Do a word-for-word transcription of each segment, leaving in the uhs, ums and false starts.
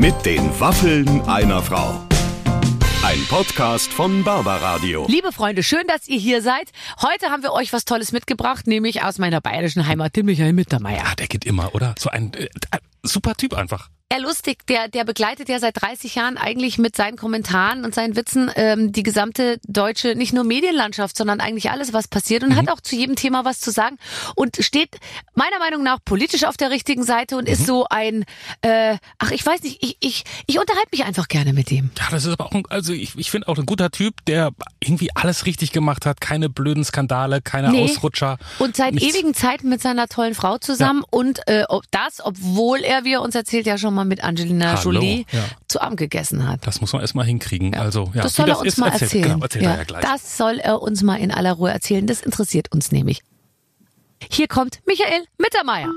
Mit den Waffeln einer Frau. Ein Podcast von Barbaradio. Liebe Freunde, schön, dass ihr hier seid. Heute haben wir euch was Tolles mitgebracht, nämlich aus meiner bayerischen Heimat, den Michael Mittermeier. Ah, der geht immer, oder? So ein äh, super Typ einfach. Ja, lustig, der, der begleitet ja seit dreißig Jahren eigentlich mit seinen Kommentaren und seinen Witzen ähm, die gesamte deutsche, nicht nur Medienlandschaft, sondern eigentlich alles, was passiert und mhm. hat auch zu jedem Thema was zu sagen und steht meiner Meinung nach politisch auf der richtigen Seite und mhm. ist so ein, äh, ach ich weiß nicht, ich, ich, ich unterhalte mich einfach gerne mit ihm. Ja, das ist aber auch, ein, also ich, ich finde auch ein guter Typ, der irgendwie alles richtig gemacht hat, keine blöden Skandale, keine nee. Ausrutscher. Und seit nichts. ewigen Zeiten mit seiner tollen Frau zusammen ja. und äh, das, obwohl er, wie er uns erzählt, ja schon mal mit Angelina Hallo, Jolie ja. zu Abend gegessen hat. Das muss man erstmal hinkriegen. Ja. Also, ja, das soll er das uns ist, mal erzählt, erzählen. Genau, erzählt ja. er ja gleich. Das soll er uns mal in aller Ruhe erzählen. Das interessiert uns nämlich. Hier kommt Michael Mittermeier.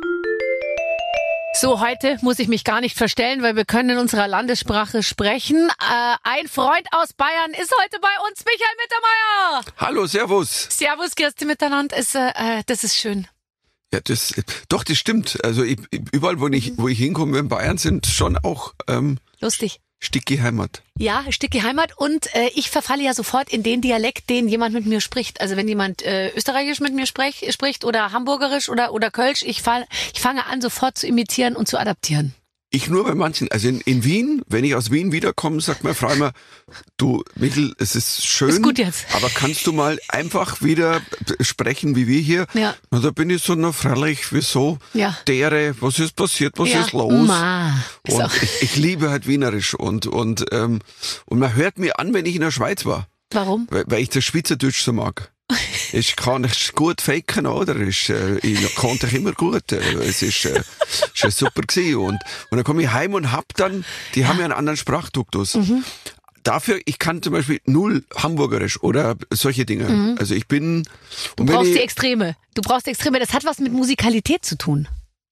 So, heute muss ich mich gar nicht verstellen, weil wir können in unserer Landessprache sprechen. Äh, ein Freund aus Bayern ist heute bei uns, Michael Mittermeier. Hallo, servus. Servus, Kirsti miteinander. Ist, äh, das ist schön. Ja, das, doch, das stimmt. Also ich, überall, wo ich, wo ich hinkomme in Bayern, sind schon auch ähm, lustig. Sticki Heimat. Ja, Sticki Heimat und äh, ich verfalle ja sofort in den Dialekt, den jemand mit mir spricht. Also wenn jemand äh, Österreichisch mit mir sprech, spricht oder Hamburgerisch oder oder Kölsch, ich, fall, ich fange an sofort zu imitieren und zu adaptieren. Ich nur bei manchen, also in, in Wien, wenn ich aus Wien wiederkomme, sagt meine Frau immer, du Michel, es ist schön, ist gut jetzt. Aber kannst du mal einfach wieder sprechen wie wir hier? Ja. Und da bin ich so noch freilich, wieso? Ja. Dere, was ist passiert, was ja. ist los? Ma. Ist und ich, ich liebe halt Wienerisch und und ähm, und man hört mir an, wenn ich in der Schweiz war. Warum? Weil, weil ich das Schweizerdeutsch so mag. Ich kann es gut faken, oder? Ich, äh, ich konnte ich immer gut. Es ist, äh, ist super gewesen. Und, und dann komme ich heim und hab dann, die haben ja einen anderen Sprachduktus. Mhm. Dafür, ich kann zum Beispiel null Hamburgerisch oder solche Dinge. Mhm. Also ich bin... Du und brauchst ich, die Extreme. Du brauchst die Extreme. Das hat was mit Musikalität zu tun.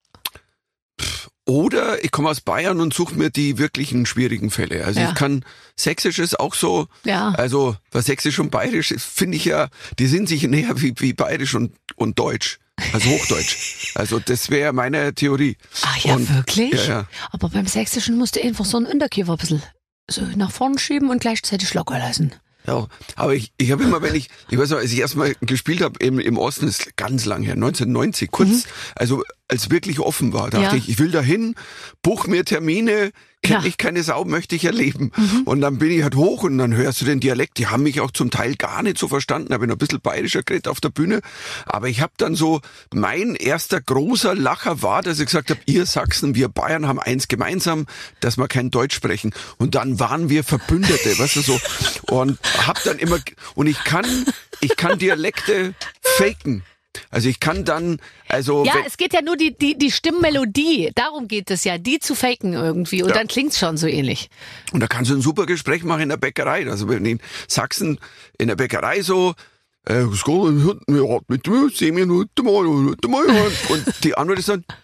Oder ich komme aus Bayern und suche mir die wirklichen schwierigen Fälle. Also ja. ich kann, Sächsisch ist auch so, ja. also was Sächsisch und Bayerisch ist, finde ich ja, die sind sich näher wie, wie Bayerisch und, und Deutsch. Also Hochdeutsch. Also das wäre meine Theorie. Ach ja, und, wirklich? Ja, ja. Aber beim Sächsischen musst du einfach so einen Unterkiefer ein bisschen so nach vorne schieben und gleichzeitig locker lassen. Ja, aber ich, ich habe immer, wenn ich, ich weiß noch, als ich erstmal gespielt habe im, im Osten, ist ganz lang her, neunzehnhundertneunzig, kurz, mhm. also als wirklich offen war, dachte ja. ich, ich will dahin, buch mir Termine, kenn ich keine Sau, möchte ich erleben. Mhm. Und dann bin ich halt hoch und dann hörst du den Dialekt, die haben mich auch zum Teil gar nicht so verstanden, habe ich noch ein bisschen bayerischer geredet auf der Bühne, aber ich habe dann so, mein erster großer Lacher war, dass ich gesagt habe, ihr Sachsen, wir Bayern haben eins gemeinsam, dass wir kein Deutsch sprechen. Und dann waren wir Verbündete, weißt du so. Und hab dann immer, und ich kann, ich kann Dialekte faken. Also ich kann dann, also... Ja, wenn, es geht ja nur die, die, die Stimmmelodie, darum geht es ja, die zu faken irgendwie und ja. dann klingt's schon so ähnlich. Und da kannst du ein super Gespräch machen in der Bäckerei. Also wenn in Sachsen in der Bäckerei so, äh, was geht denn ja, mit mir, zehn Minuten mal, Minuten mal, und die andere ist dann,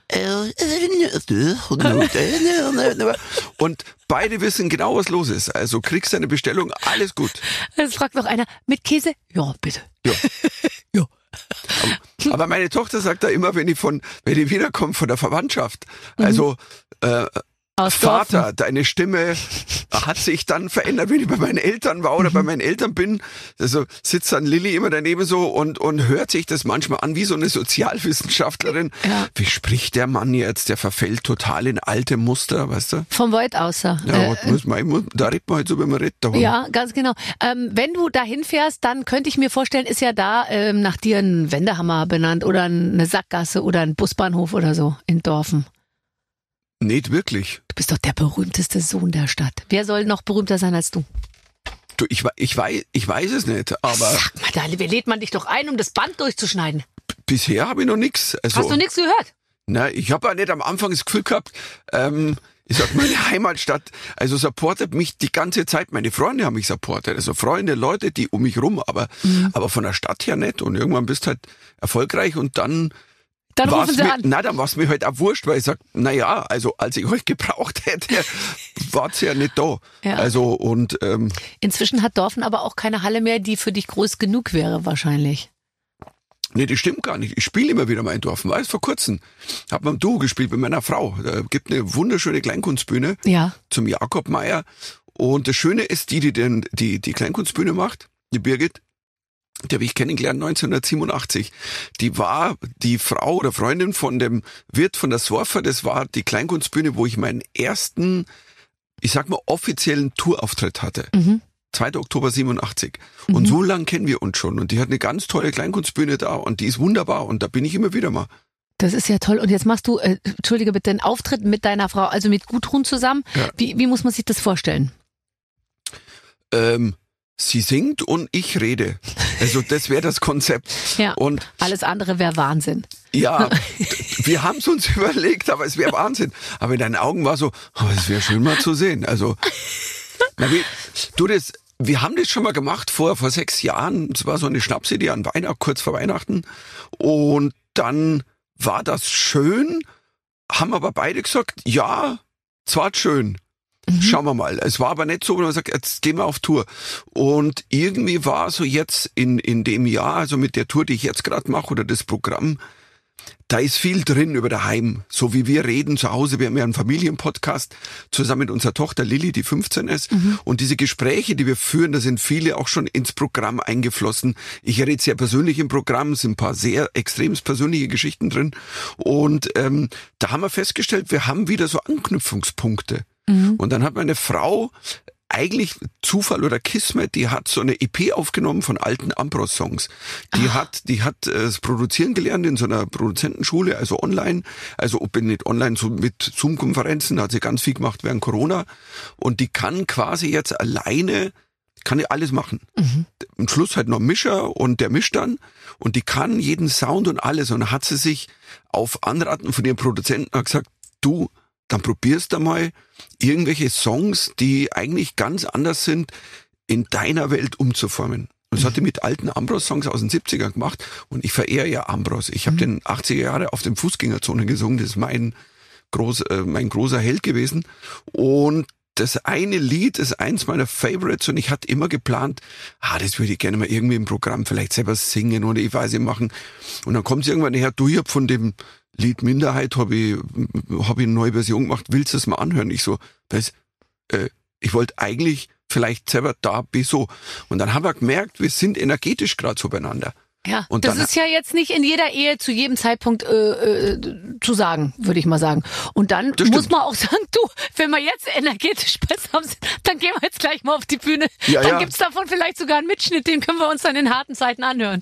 und beide wissen genau, was los ist. Also kriegst deine Bestellung, alles gut. Es fragt noch einer, mit Käse? Ja, bitte. Ja. ja. Aber, aber meine Tochter sagt da immer, wenn ich von, wenn ich wiederkomme von der Verwandtschaft, also äh, Vater, deine Stimme hat sich dann verändert, wenn ich bei meinen Eltern war oder mhm. bei meinen Eltern bin. Also sitzt dann Lilly immer daneben so und und hört sich das manchmal an wie so eine Sozialwissenschaftlerin. Ja. Wie spricht der Mann jetzt? Der verfällt total in alte Muster, weißt du? Vom Wald außer. Ja, äh, muss man, muss, da redet man halt so, wie man redet. Daheim. Ja, ganz genau. Ähm, wenn du da hinfährst, dann könnte ich mir vorstellen, ist ja da ähm, nach dir ein Wendehammer benannt oder eine Sackgasse oder ein Busbahnhof oder so in Dorfen. Nicht wirklich. Du bist doch der berühmteste Sohn der Stadt. Wer soll noch berühmter sein als du? Du, ich, ich, weiß, ich weiß es nicht, aber... Sag mal, da lädt man dich doch ein, um das Band durchzuschneiden. B- bisher habe ich noch nichts. Also, hast du nichts gehört? Na, ich habe ja nicht am Anfang das Gefühl gehabt, ähm, ich sag, meine Heimatstadt, also supportet mich die ganze Zeit. Meine Freunde haben mich supportet. Also Freunde, Leute, die um mich rum, aber, mhm. aber von der Stadt her nicht. Und irgendwann bist du halt erfolgreich und dann... Dann rufen sie mir, an. Nein, dann war es mir halt auch wurscht, weil ich sag, na ja, also als ich euch gebraucht hätte, wart's ja nicht da. Ja. Also und ähm, inzwischen hat Dorfen aber auch keine Halle mehr, die für dich groß genug wäre wahrscheinlich. Nee, das stimmt gar nicht. Ich spiele immer wieder mal in Dorfen. Weißt, vor kurzem hab man im Duo gespielt mit meiner Frau. Da gibt eine wunderschöne Kleinkunstbühne ja. zum Jakob Meier. Und das Schöne ist, die, die den, die, die Kleinkunstbühne macht, die Birgit, die habe ich kennengelernt neunzehnhundertsiebenundachtzig. Die war die Frau oder Freundin von dem Wirt von der Sorfer. Das war die Kleinkunstbühne, wo ich meinen ersten, ich sag mal, offiziellen Tourauftritt hatte. Mhm. zweiter Oktober siebenundachtzig. Mhm. Und so lang kennen wir uns schon. Und die hat eine ganz tolle Kleinkunstbühne da und die ist wunderbar. Und da bin ich immer wieder mal. Das ist ja toll. Und jetzt machst du, äh, entschuldige bitte, einen Auftritt mit deiner Frau, also mit Gudrun zusammen. Ja. Wie, wie muss man sich das vorstellen? Ähm, sie singt und ich rede. Also das wäre das Konzept. Ja, und alles andere wäre Wahnsinn. Ja, wir haben es uns überlegt, aber es wäre Wahnsinn. Aber in deinen Augen war so, oh, es wäre schön mal zu sehen. Also, na, wie, du das, wir haben das schon mal gemacht vor, vor sechs Jahren. Es war so eine Schnapsidee an Weihnachten, kurz vor Weihnachten. Und dann war das schön, haben aber beide gesagt, ja, es war schön. Mhm. Schauen wir mal. Es war aber nicht so, wo man sagt, jetzt gehen wir auf Tour. Und irgendwie war so jetzt in, in dem Jahr, also mit der Tour, die ich jetzt gerade mache oder das Programm, da ist viel drin über daheim. So wie wir reden zu Hause. Wir haben ja einen Familienpodcast zusammen mit unserer Tochter Lilly, die fünfzehn ist. Mhm. Und diese Gespräche, die wir führen, da sind viele auch schon ins Programm eingeflossen. Ich rede sehr persönlich im Programm, es sind ein paar sehr extrem persönliche Geschichten drin. Und ähm, da haben wir festgestellt, wir haben wieder so Anknüpfungspunkte. Mhm. Und dann hat meine Frau, eigentlich Zufall oder Kismet, die hat so eine E P aufgenommen von alten Ambros-Songs. Die Ach. hat, die hat äh, das Produzieren gelernt in so einer Produzentenschule, also online, also ob nicht online, so mit Zoom-Konferenzen, da hat sie ganz viel gemacht während Corona. Und die kann quasi jetzt alleine, kann die alles machen. Mhm. Am Schluss halt noch Mischer und der mischt dann. Und die kann jeden Sound und alles. Und dann hat sie sich auf Anraten von ihrem Produzenten gesagt, du, dann probierst du mal irgendwelche Songs, die eigentlich ganz anders sind, in deiner Welt umzuformen. Und das hat die mit alten Ambros-Songs aus den siebzigern gemacht. Und ich verehre ja Ambros. Ich habe mhm. den achtziger Jahre auf dem Fußgängerzone gesungen. Das ist mein, groß, äh, mein großer Held gewesen. Und das eine Lied ist eins meiner Favorites und ich hatte immer geplant, ah, das würde ich gerne mal irgendwie im Programm vielleicht selber singen oder ich weiß nicht machen. Und dann kommt es irgendwann her, du, ich hab von dem Lied Minderheit habe ich, hab ich eine neue Version gemacht, willst du es mal anhören? Ich so, was? Äh, ich wollte eigentlich vielleicht selber da bis so. Und dann haben wir gemerkt, wir sind energetisch gerade so beieinander. Ja, und das ist ja jetzt nicht in jeder Ehe zu jedem Zeitpunkt äh, äh, zu sagen, würde ich mal sagen. Und dann muss man auch sagen, du, wenn wir jetzt energetisch besser sind, dann gehen wir jetzt gleich mal auf die Bühne. Ja, dann ja. gibt's davon vielleicht sogar einen Mitschnitt, den können wir uns dann in harten Zeiten anhören.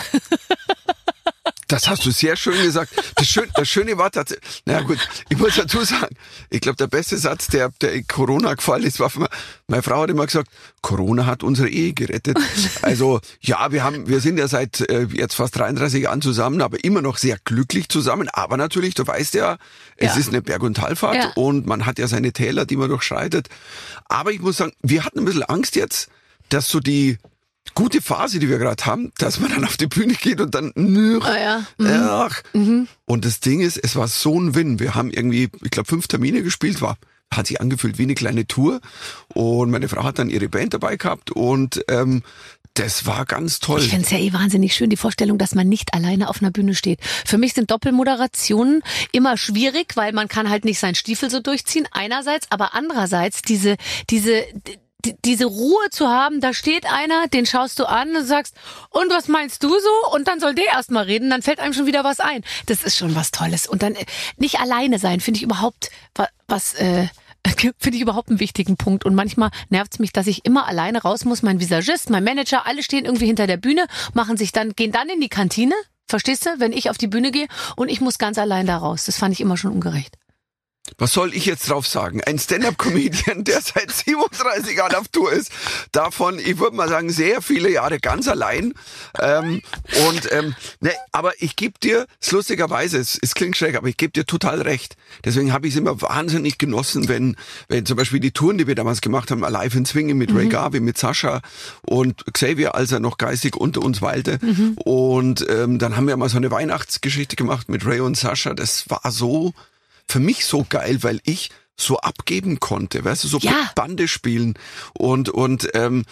Das hast du sehr schön gesagt. Das Schöne, das Schöne war tatsächlich, naja gut, ich muss dazu sagen, ich glaube, der beste Satz, der, der in Corona gefallen ist, war von mir, meine Frau hat immer gesagt, Corona hat unsere Ehe gerettet. Also, ja, wir haben, wir sind ja seit äh, jetzt fast dreiunddreißig Jahren zusammen, aber immer noch sehr glücklich zusammen. Aber natürlich, du weißt ja, es ja. ist eine Berg- und Talfahrt ja. und man hat ja seine Täler, die man durchschreitet. Aber ich muss sagen, wir hatten ein bisschen Angst jetzt, dass so die gute Phase, die wir gerade haben, dass man dann auf die Bühne geht und dann nüch, oh ja. mhm. ach. Mhm. Und das Ding ist, es war so ein Win. Wir haben irgendwie, ich glaube, fünf Termine gespielt, war hat sich angefühlt wie eine kleine Tour und meine Frau hat dann ihre Band dabei gehabt und ähm, das war ganz toll. Ich finde es ja eh wahnsinnig schön, die Vorstellung, dass man nicht alleine auf einer Bühne steht. Für mich sind Doppelmoderationen immer schwierig, weil man kann halt nicht seinen Stiefel so durchziehen, einerseits, aber andererseits diese diese Die, diese Ruhe zu haben, da steht einer, den schaust du an und sagst, und was meinst du so? Und dann soll der erst mal reden, dann fällt einem schon wieder was ein. Das ist schon was Tolles. Und dann nicht alleine sein, finde ich überhaupt was, äh, finde ich überhaupt einen wichtigen Punkt. Und manchmal nervt es mich, dass ich immer alleine raus muss. Mein Visagist, mein Manager, alle stehen irgendwie hinter der Bühne, machen sich dann, gehen dann in die Kantine. Verstehst du? Wenn ich auf die Bühne gehe und ich muss ganz allein da raus. Das fand ich immer schon ungerecht. Was soll ich jetzt drauf sagen? Ein Stand-up-Comedian, der seit siebenunddreißig Jahren auf Tour ist, davon, ich würde mal sagen, sehr viele Jahre ganz allein. Ähm, und ähm, ne, aber ich gebe dir, es lustigerweise, es, es klingt schräg, aber ich gebe dir total recht. Deswegen habe ich es immer wahnsinnig genossen, wenn, wenn zum Beispiel die Touren, die wir damals gemacht haben, Alive in Zwingen mit mhm. Ray Garvey, mit Sascha und Xavier, als er noch geistig unter uns weilte. Mhm. Und ähm, dann haben wir mal so eine Weihnachtsgeschichte gemacht mit Ray und Sascha. Das war so für mich so geil, weil ich so abgeben konnte, weißt du, so ja. Bande spielen und und ähm,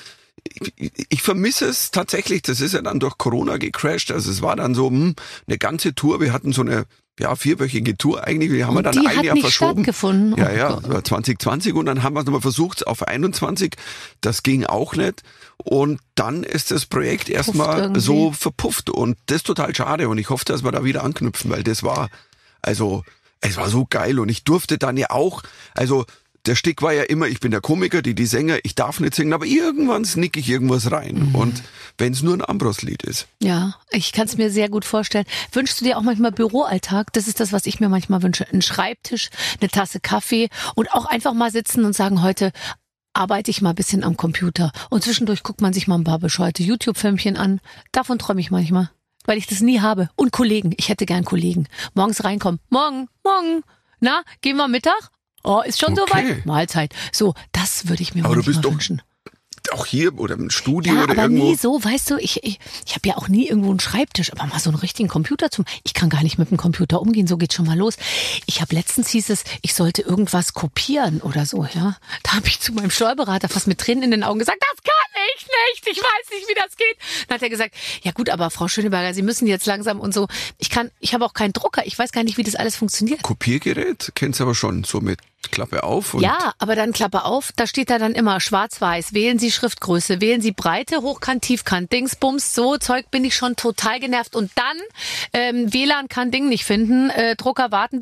ich, ich vermisse es tatsächlich, das ist ja dann durch Corona gecrashed, also es war dann so hm, eine ganze Tour, wir hatten so eine ja, vierwöchige Tour eigentlich, die haben wir dann die ein hat Jahr nicht verschoben. Stattgefunden. Ja, Oh ja, Gott. das war zwanzig zwanzig und dann haben wir es nochmal versucht auf einundzwanzig, das ging auch nicht und dann ist das Projekt erstmal irgendwie. so verpufft und das ist total schade und ich hoffe, dass wir da wieder anknüpfen, weil das war, also, es war so geil und ich durfte dann ja auch, also, der Stick war ja immer, ich bin der Komiker, die die Sänger, ich darf nicht singen, aber irgendwann snick ich irgendwas rein. Mhm. Und wenn es nur ein Ambros-Lied ist. Ja, ich kann es mir sehr gut vorstellen. Wünschst du dir auch manchmal Büroalltag? Das ist das, was ich mir manchmal wünsche. Ein Schreibtisch, eine Tasse Kaffee und auch einfach mal sitzen und sagen, heute arbeite ich mal ein bisschen am Computer. Und zwischendurch guckt man sich mal ein paar bescheuerte YouTube-Filmchen an. Davon träume ich manchmal, weil ich das nie habe. Und Kollegen, ich hätte gern Kollegen. Morgens reinkommen. Morgen, morgen. Na, gehen wir Mittag? Oh, ist schon Okay. soweit? Mahlzeit. So, das würde ich mir Aber du manchmal bist doch wünschen. auch hier oder im Studio Ja, oder aber irgendwo. nie so, weißt du, ich, ich, ich habe ja auch nie irgendwo einen Schreibtisch, aber mal so einen richtigen Computer zum. Ich kann gar nicht mit dem Computer umgehen, so geht's schon mal los. Ich habe letztens hieß es, ich sollte irgendwas kopieren oder so, ja. Da habe ich zu meinem Steuerberater fast mit Tränen in den Augen gesagt, das kann ich nicht, ich weiß nicht, wie das geht. Dann hat er gesagt, ja gut, aber Frau Schöneberger, Sie müssen jetzt langsam und so. Ich kann, ich habe auch keinen Drucker, ich weiß gar nicht, wie das alles funktioniert. Kopiergerät kennst du aber schon, so mit Klappe auf. Und Ja, aber dann Klappe auf, da steht da dann immer schwarz-weiß. Wählen Sie Schriftgröße, wählen Sie Breite, Hochkant, Tiefkant, Dingsbums, so Zeug bin ich schon total genervt. Und dann ähm, W L A N kann Ding nicht finden, äh, Drucker warten.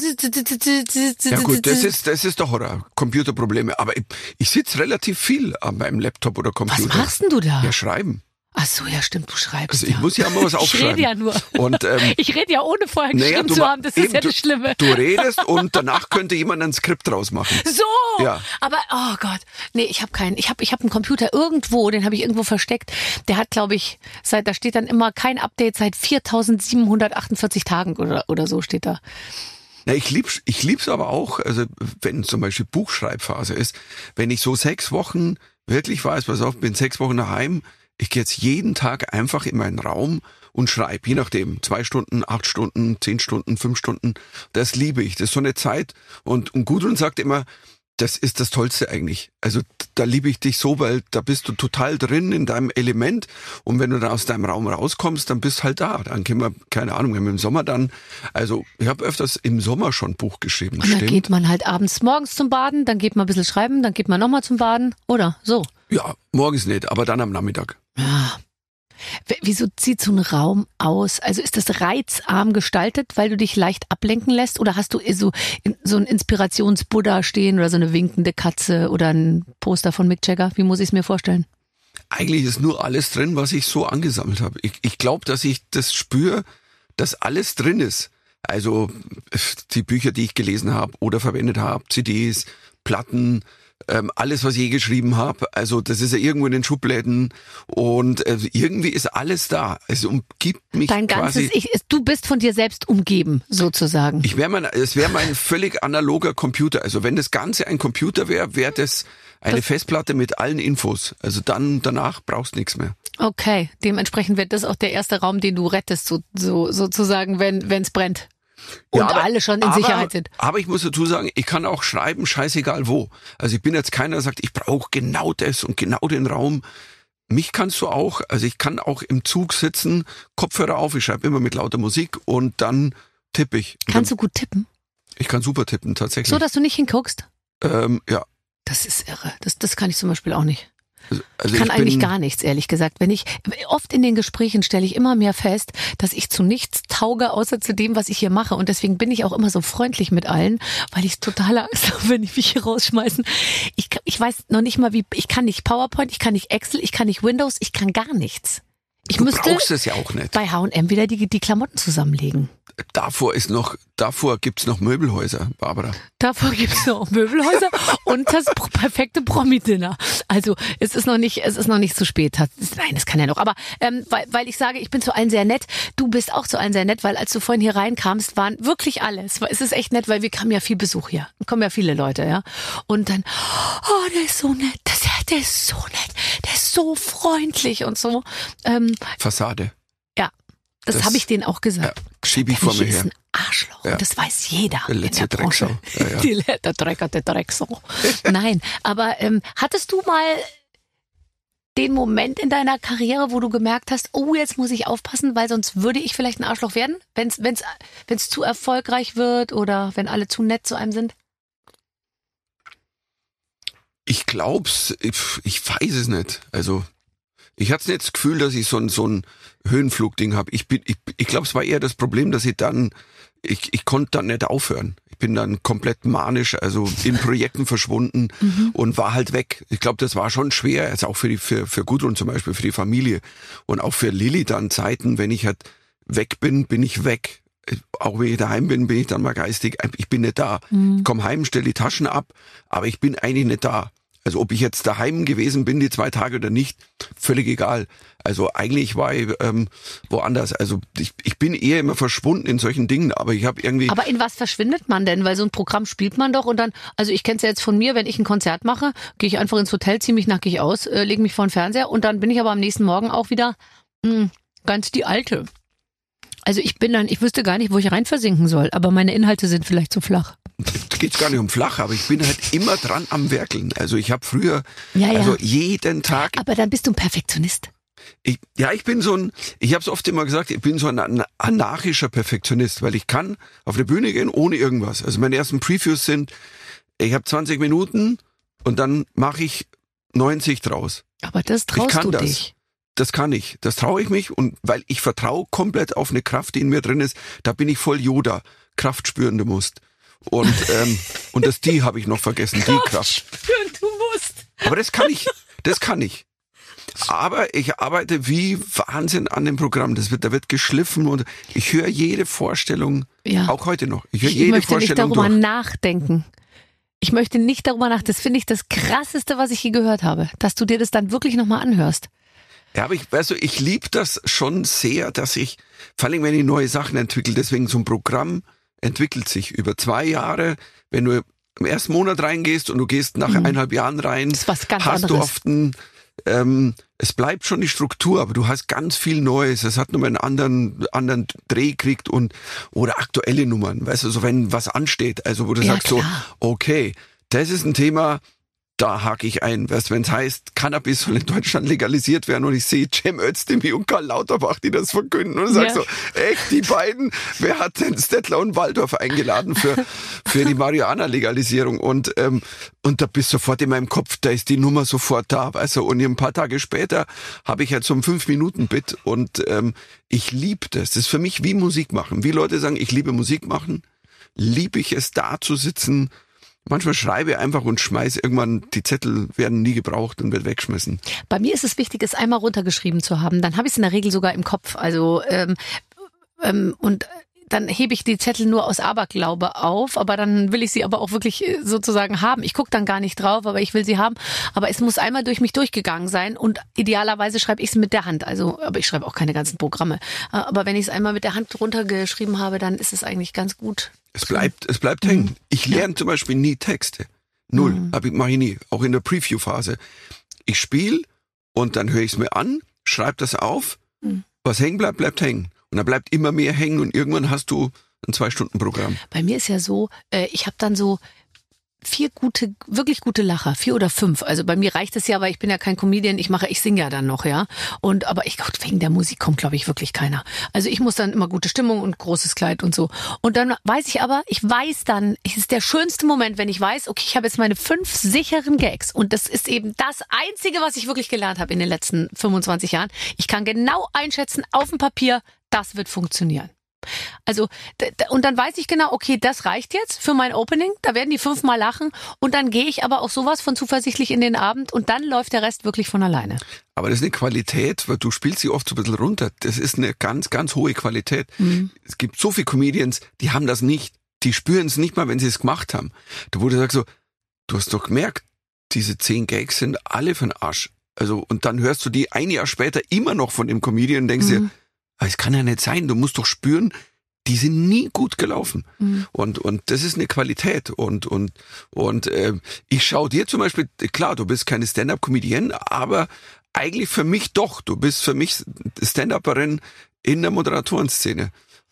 Ja gut, das ist, das ist doch Horror, Computerprobleme. Aber ich, ich sitze relativ viel an meinem Laptop oder Computer. Was machst denn du da? Ja, schreiben. Ach so, ja stimmt, du schreibst Also ich ja. muss ja mal was Ich aufschreiben. rede ja nur. Und, ähm, ich rede ja ohne vorher geschrieben naja, du zu ma- haben, das ist eben, ja du, das Schlimme. Du redest und danach könnte jemand ein Skript draus machen. So, Ja. aber oh Gott, nee, ich habe keinen. Ich habe ich hab einen Computer irgendwo, den habe ich irgendwo versteckt. Der hat, glaube ich, seit da steht dann immer kein Update seit viertausendsiebenhundertachtundvierzig Tagen oder oder so steht da. Na, ich lieb's, ich lieb's aber auch, also wenn zum Beispiel Buchschreibphase ist, wenn ich so sechs Wochen wirklich weiß, pass auf, bin sechs Wochen daheim, ich gehe jetzt jeden Tag einfach in meinen Raum und schreibe, je nachdem, zwei Stunden, acht Stunden, zehn Stunden, fünf Stunden, das liebe ich, das ist so eine Zeit und, und Gudrun sagt immer, das ist das Tollste eigentlich. Also da liebe ich dich so, weil da bist du total drin in deinem Element und wenn du dann aus deinem Raum rauskommst, dann bist halt da. Dann können wir, keine Ahnung, wenn wir im Sommer dann, also ich habe öfters im Sommer schon ein Buch geschrieben, Und dann stimmt? geht man halt abends morgens zum Baden, dann geht man ein bisschen schreiben, dann geht man nochmal zum Baden, oder so. Ja, morgens nicht, aber dann am Nachmittag. Ja. W- Wieso sieht so ein Raum aus? Also ist das reizarm gestaltet, weil du dich leicht ablenken lässt? Oder hast du so, so einen Inspirations-Buddha stehen oder so eine winkende Katze oder ein Poster von Mick Jagger? Wie muss ich es mir vorstellen? Eigentlich ist nur alles drin, was ich so angesammelt habe. Ich, ich glaube, dass ich das spüre, dass alles drin ist. Also die Bücher, die ich gelesen habe oder verwendet habe, C Ds, Platten, ähm, alles, was ich je geschrieben habe. Also das ist ja irgendwo in den Schubläden und äh, irgendwie ist alles da. Es umgibt mich Dein quasi. ganzes Ich, du bist von dir selbst umgeben, sozusagen. Ich wäre mein, es wäre mein völlig analoger Computer. Also wenn das Ganze ein Computer wäre, wäre das eine Das- Festplatte mit allen Infos. Also dann danach brauchst du nichts mehr. Okay, dementsprechend wird das auch der erste Raum, den du rettest, so, so, sozusagen, wenn es brennt. Und Ja, aber- alle schon in aber, Sicherheit sind. Aber ich muss dazu sagen, ich kann auch schreiben, scheißegal wo. Also ich bin jetzt keiner, der sagt, ich brauche genau das und genau den Raum. Mich kannst du auch, also ich kann auch im Zug sitzen, Kopfhörer auf, ich schreibe immer mit lauter Musik und dann tippe ich. Kannst du gut tippen? Ich kann super tippen, tatsächlich. So, dass du nicht hinguckst? ähm, ja. Das ist irre. Das, das kann ich zum Beispiel auch nicht. Also, also Ich kann ich eigentlich bin, gar nichts, ehrlich gesagt. Wenn ich, oft in den Gesprächen stelle ich immer mehr fest, dass ich zu nichts tauge, außer zu dem, was ich hier mache. Und deswegen bin ich auch immer so freundlich mit allen, weil ich totale Angst habe, wenn ich mich hier rausschmeißen. Ich, ich weiß noch nicht mal, wie, ich kann nicht PowerPoint, ich kann nicht Excel, ich kann nicht Windows, ich kann gar nichts. Ich du müsste brauchst es ja auch nicht. bei H und M wieder die, die Klamotten zusammenlegen. Davor ist noch, davor gibt's noch Möbelhäuser, Barbara. Davor gibt's noch Möbelhäuser und das pro- perfekte Promi-Dinner. Also es ist noch nicht, es ist noch nicht zu spät. Nein, es kann ja noch. Aber ähm, weil, weil ich sage, ich bin zu allen sehr nett. Du bist auch zu allen sehr nett, weil als du vorhin hier reinkamst, waren wirklich alle. Es war- es ist echt nett, weil wir haben ja viel Besuch hier. Es kommen ja viele Leute, ja. Und dann, oh, der ist so nett. Das, der ist so nett. Der ist so freundlich und so. Ähm, Fassade. ja, das, Das- habe ich denen auch gesagt. Ja, schieb ich Der vor mir Michi ist her. ein Arschloch. Ja. Und das weiß jeder Der in letzte der Branche. Drecksau. Ja, ja. Die, der Drecker, der Drecksau. Nein, aber ähm, hattest du mal den Moment in deiner Karriere, wo du gemerkt hast, oh, jetzt muss ich aufpassen, weil sonst würde ich vielleicht ein Arschloch werden, wenn es wenn's, wenn's zu erfolgreich wird oder wenn alle zu nett zu einem sind? Ich glaub's, ich, ich weiß es nicht. Also ich hatte nicht das Gefühl, dass ich so ein, so ein Höhenflugding habe. Ich bin, ich, ich glaube, es war eher das Problem, dass ich dann, ich, ich konnte dann nicht aufhören. Ich bin dann komplett manisch, also in Projekten verschwunden mhm. und war halt weg. Ich glaube, das war schon schwer, also auch für die, für, für Gudrun zum Beispiel, für die Familie und auch für Lilly dann Zeiten, wenn ich halt weg bin, bin ich weg. Auch wenn ich daheim bin, bin ich dann mal geistig, ich bin nicht da. Mhm. Ich komme heim, stelle die Taschen ab, aber ich bin eigentlich nicht da. Also ob ich jetzt daheim gewesen bin, die zwei Tage oder nicht, völlig egal. Also eigentlich war ich ähm, woanders. Also ich, ich bin eher immer verschwunden in solchen Dingen, aber ich habe irgendwie... Aber in was verschwindet man denn? Weil so ein Programm spielt man doch und dann, also ich kenne es ja jetzt von mir, wenn ich ein Konzert mache, gehe ich einfach ins Hotel, ziehe mich nackig aus, äh, lege mich vor den Fernseher und dann bin ich aber am nächsten Morgen auch wieder mh, ganz die Alte. Also ich bin dann, ich wüsste gar nicht, wo ich rein versinken soll, aber meine Inhalte sind vielleicht zu flach. Da geht's gar nicht um flach, aber ich bin halt immer dran am Werkeln. Also ich habe früher, ja, ja. also jeden Tag. Aber dann bist du ein Perfektionist. Ich, ja, ich bin so ein, ich habe es oft immer gesagt, ich bin so ein, ein anarchischer Perfektionist, weil ich kann auf eine Bühne gehen ohne irgendwas. Also meine ersten Previews sind, ich habe zwanzig Minuten und dann mache ich neunzig draus. Aber das traust ich kann du das. dich. Das kann ich. Das traue ich mich und weil ich vertraue komplett auf eine Kraft, die in mir drin ist, da bin ich voll Yoda. Kraft spüren, du musst. Und, ähm, und das die habe ich noch vergessen, die Kraft. Kraft spüren, du musst. Aber das kann ich. Das kann ich. Aber ich arbeite wie Wahnsinn an dem Programm. Das wird, da wird geschliffen und ich höre jede Vorstellung, ja. auch heute noch. Ich höre ich jede möchte Vorstellung nicht darüber durch. nachdenken. Ich möchte nicht darüber nachdenken. Das finde ich das Krasseste, was ich je gehört habe. Dass du dir das dann wirklich nochmal anhörst. Ja, aber ich, weißt du, ich liebe das schon sehr, dass ich, vor allem wenn ich neue Sachen entwickle, deswegen so ein Programm entwickelt sich über zwei Jahre. Wenn du im ersten Monat reingehst und du gehst nach mhm. eineinhalb Jahren rein, das ist was ganz hast anderes. du oft ein, ähm, es bleibt schon die Struktur, aber du hast ganz viel Neues. Es hat nochmal einen anderen, anderen Dreh gekriegt und, oder aktuelle Nummern, weißt du, so wenn was ansteht, also wo du ja, sagst klar. so, okay, das ist ein Thema, da hake ich ein, weißt, wenn es heißt, Cannabis soll in Deutschland legalisiert werden und ich sehe Cem Özdemir und Karl Lauterbach, die das verkünden und sag ja. so, echt, die beiden, wer hat denn Stettler und Waldorf eingeladen für für die Marihuana-Legalisierung und ähm, und da bist sofort in meinem Kopf, da ist die Nummer sofort da, weißt du, und ein paar Tage später habe ich halt so ein fünf-Minuten-Bit und ähm, ich liebe das, das ist für mich wie Musik machen, wie Leute sagen, ich liebe Musik machen, liebe ich es, da zu sitzen. Manchmal schreibe ich einfach und schmeiße irgendwann, die Zettel werden nie gebraucht und wird weggeschmissen. Bei mir ist es wichtig, es einmal runtergeschrieben zu haben. Dann habe ich es in der Regel sogar im Kopf. Also ähm, ähm, und dann hebe ich die Zettel nur aus Aberglaube auf, aber dann will ich sie aber auch wirklich sozusagen haben. Ich gucke dann gar nicht drauf, aber ich will sie haben. Aber es muss einmal durch mich durchgegangen sein und idealerweise schreibe ich es mit der Hand. Also, aber ich schreibe auch keine ganzen Programme. Aber wenn ich es einmal mit der Hand runtergeschrieben habe, dann ist es eigentlich ganz gut. Es bleibt, es bleibt hängen. Ich lerne ja. zum Beispiel nie Texte. Null. Mhm. Aber mache ich nie. Auch in der Preview-Phase. Ich spiele und dann höre ich es mir an, schreibe das auf. Mhm. Was hängen bleibt, bleibt hängen. Und da bleibt immer mehr hängen und irgendwann hast du ein Zwei-Stunden-Programm. Bei mir ist ja so, äh, ich habe dann so vier gute, wirklich gute Lacher, vier oder fünf. Also bei mir reicht es ja, weil ich bin ja kein Comedian, ich mache, ich singe ja dann noch, ja. Und aber ich glaube, wegen der Musik kommt, glaube ich, wirklich keiner. Also ich muss dann immer gute Stimmung und großes Kleid und so. Und dann weiß ich aber, ich weiß dann, es ist der schönste Moment, wenn ich weiß, okay, ich habe jetzt meine fünf sicheren Gags. Und das ist eben das Einzige, was ich wirklich gelernt habe in den letzten fünfundzwanzig Jahren. Ich kann genau einschätzen, auf dem Papier, das wird funktionieren. Also, und dann weiß ich genau, okay, das reicht jetzt für mein Opening, da werden die fünfmal lachen und dann gehe ich aber auch sowas von zuversichtlich in den Abend und dann läuft der Rest wirklich von alleine. Aber das ist eine Qualität, weil du spielst sie oft so ein bisschen runter. Das ist eine ganz, ganz hohe Qualität. Mhm. Es gibt so viele Comedians, die haben das nicht. Die spüren es nicht mal, wenn sie es gemacht haben. Da wurde gesagt so, du hast doch gemerkt, diese zehn Gags sind alle für den Arsch. Also, und dann hörst du die ein Jahr später immer noch von dem Comedian und denkst mhm. dir, es kann ja nicht sein, du musst doch spüren, die sind nie gut gelaufen. Mhm. Und und das ist eine Qualität. Und und und äh, ich schaue dir zum Beispiel, klar, du bist keine Stand-up-Comedienne, aber eigentlich für mich doch. Du bist für mich Stand-Upperin in der Moderatorenszene.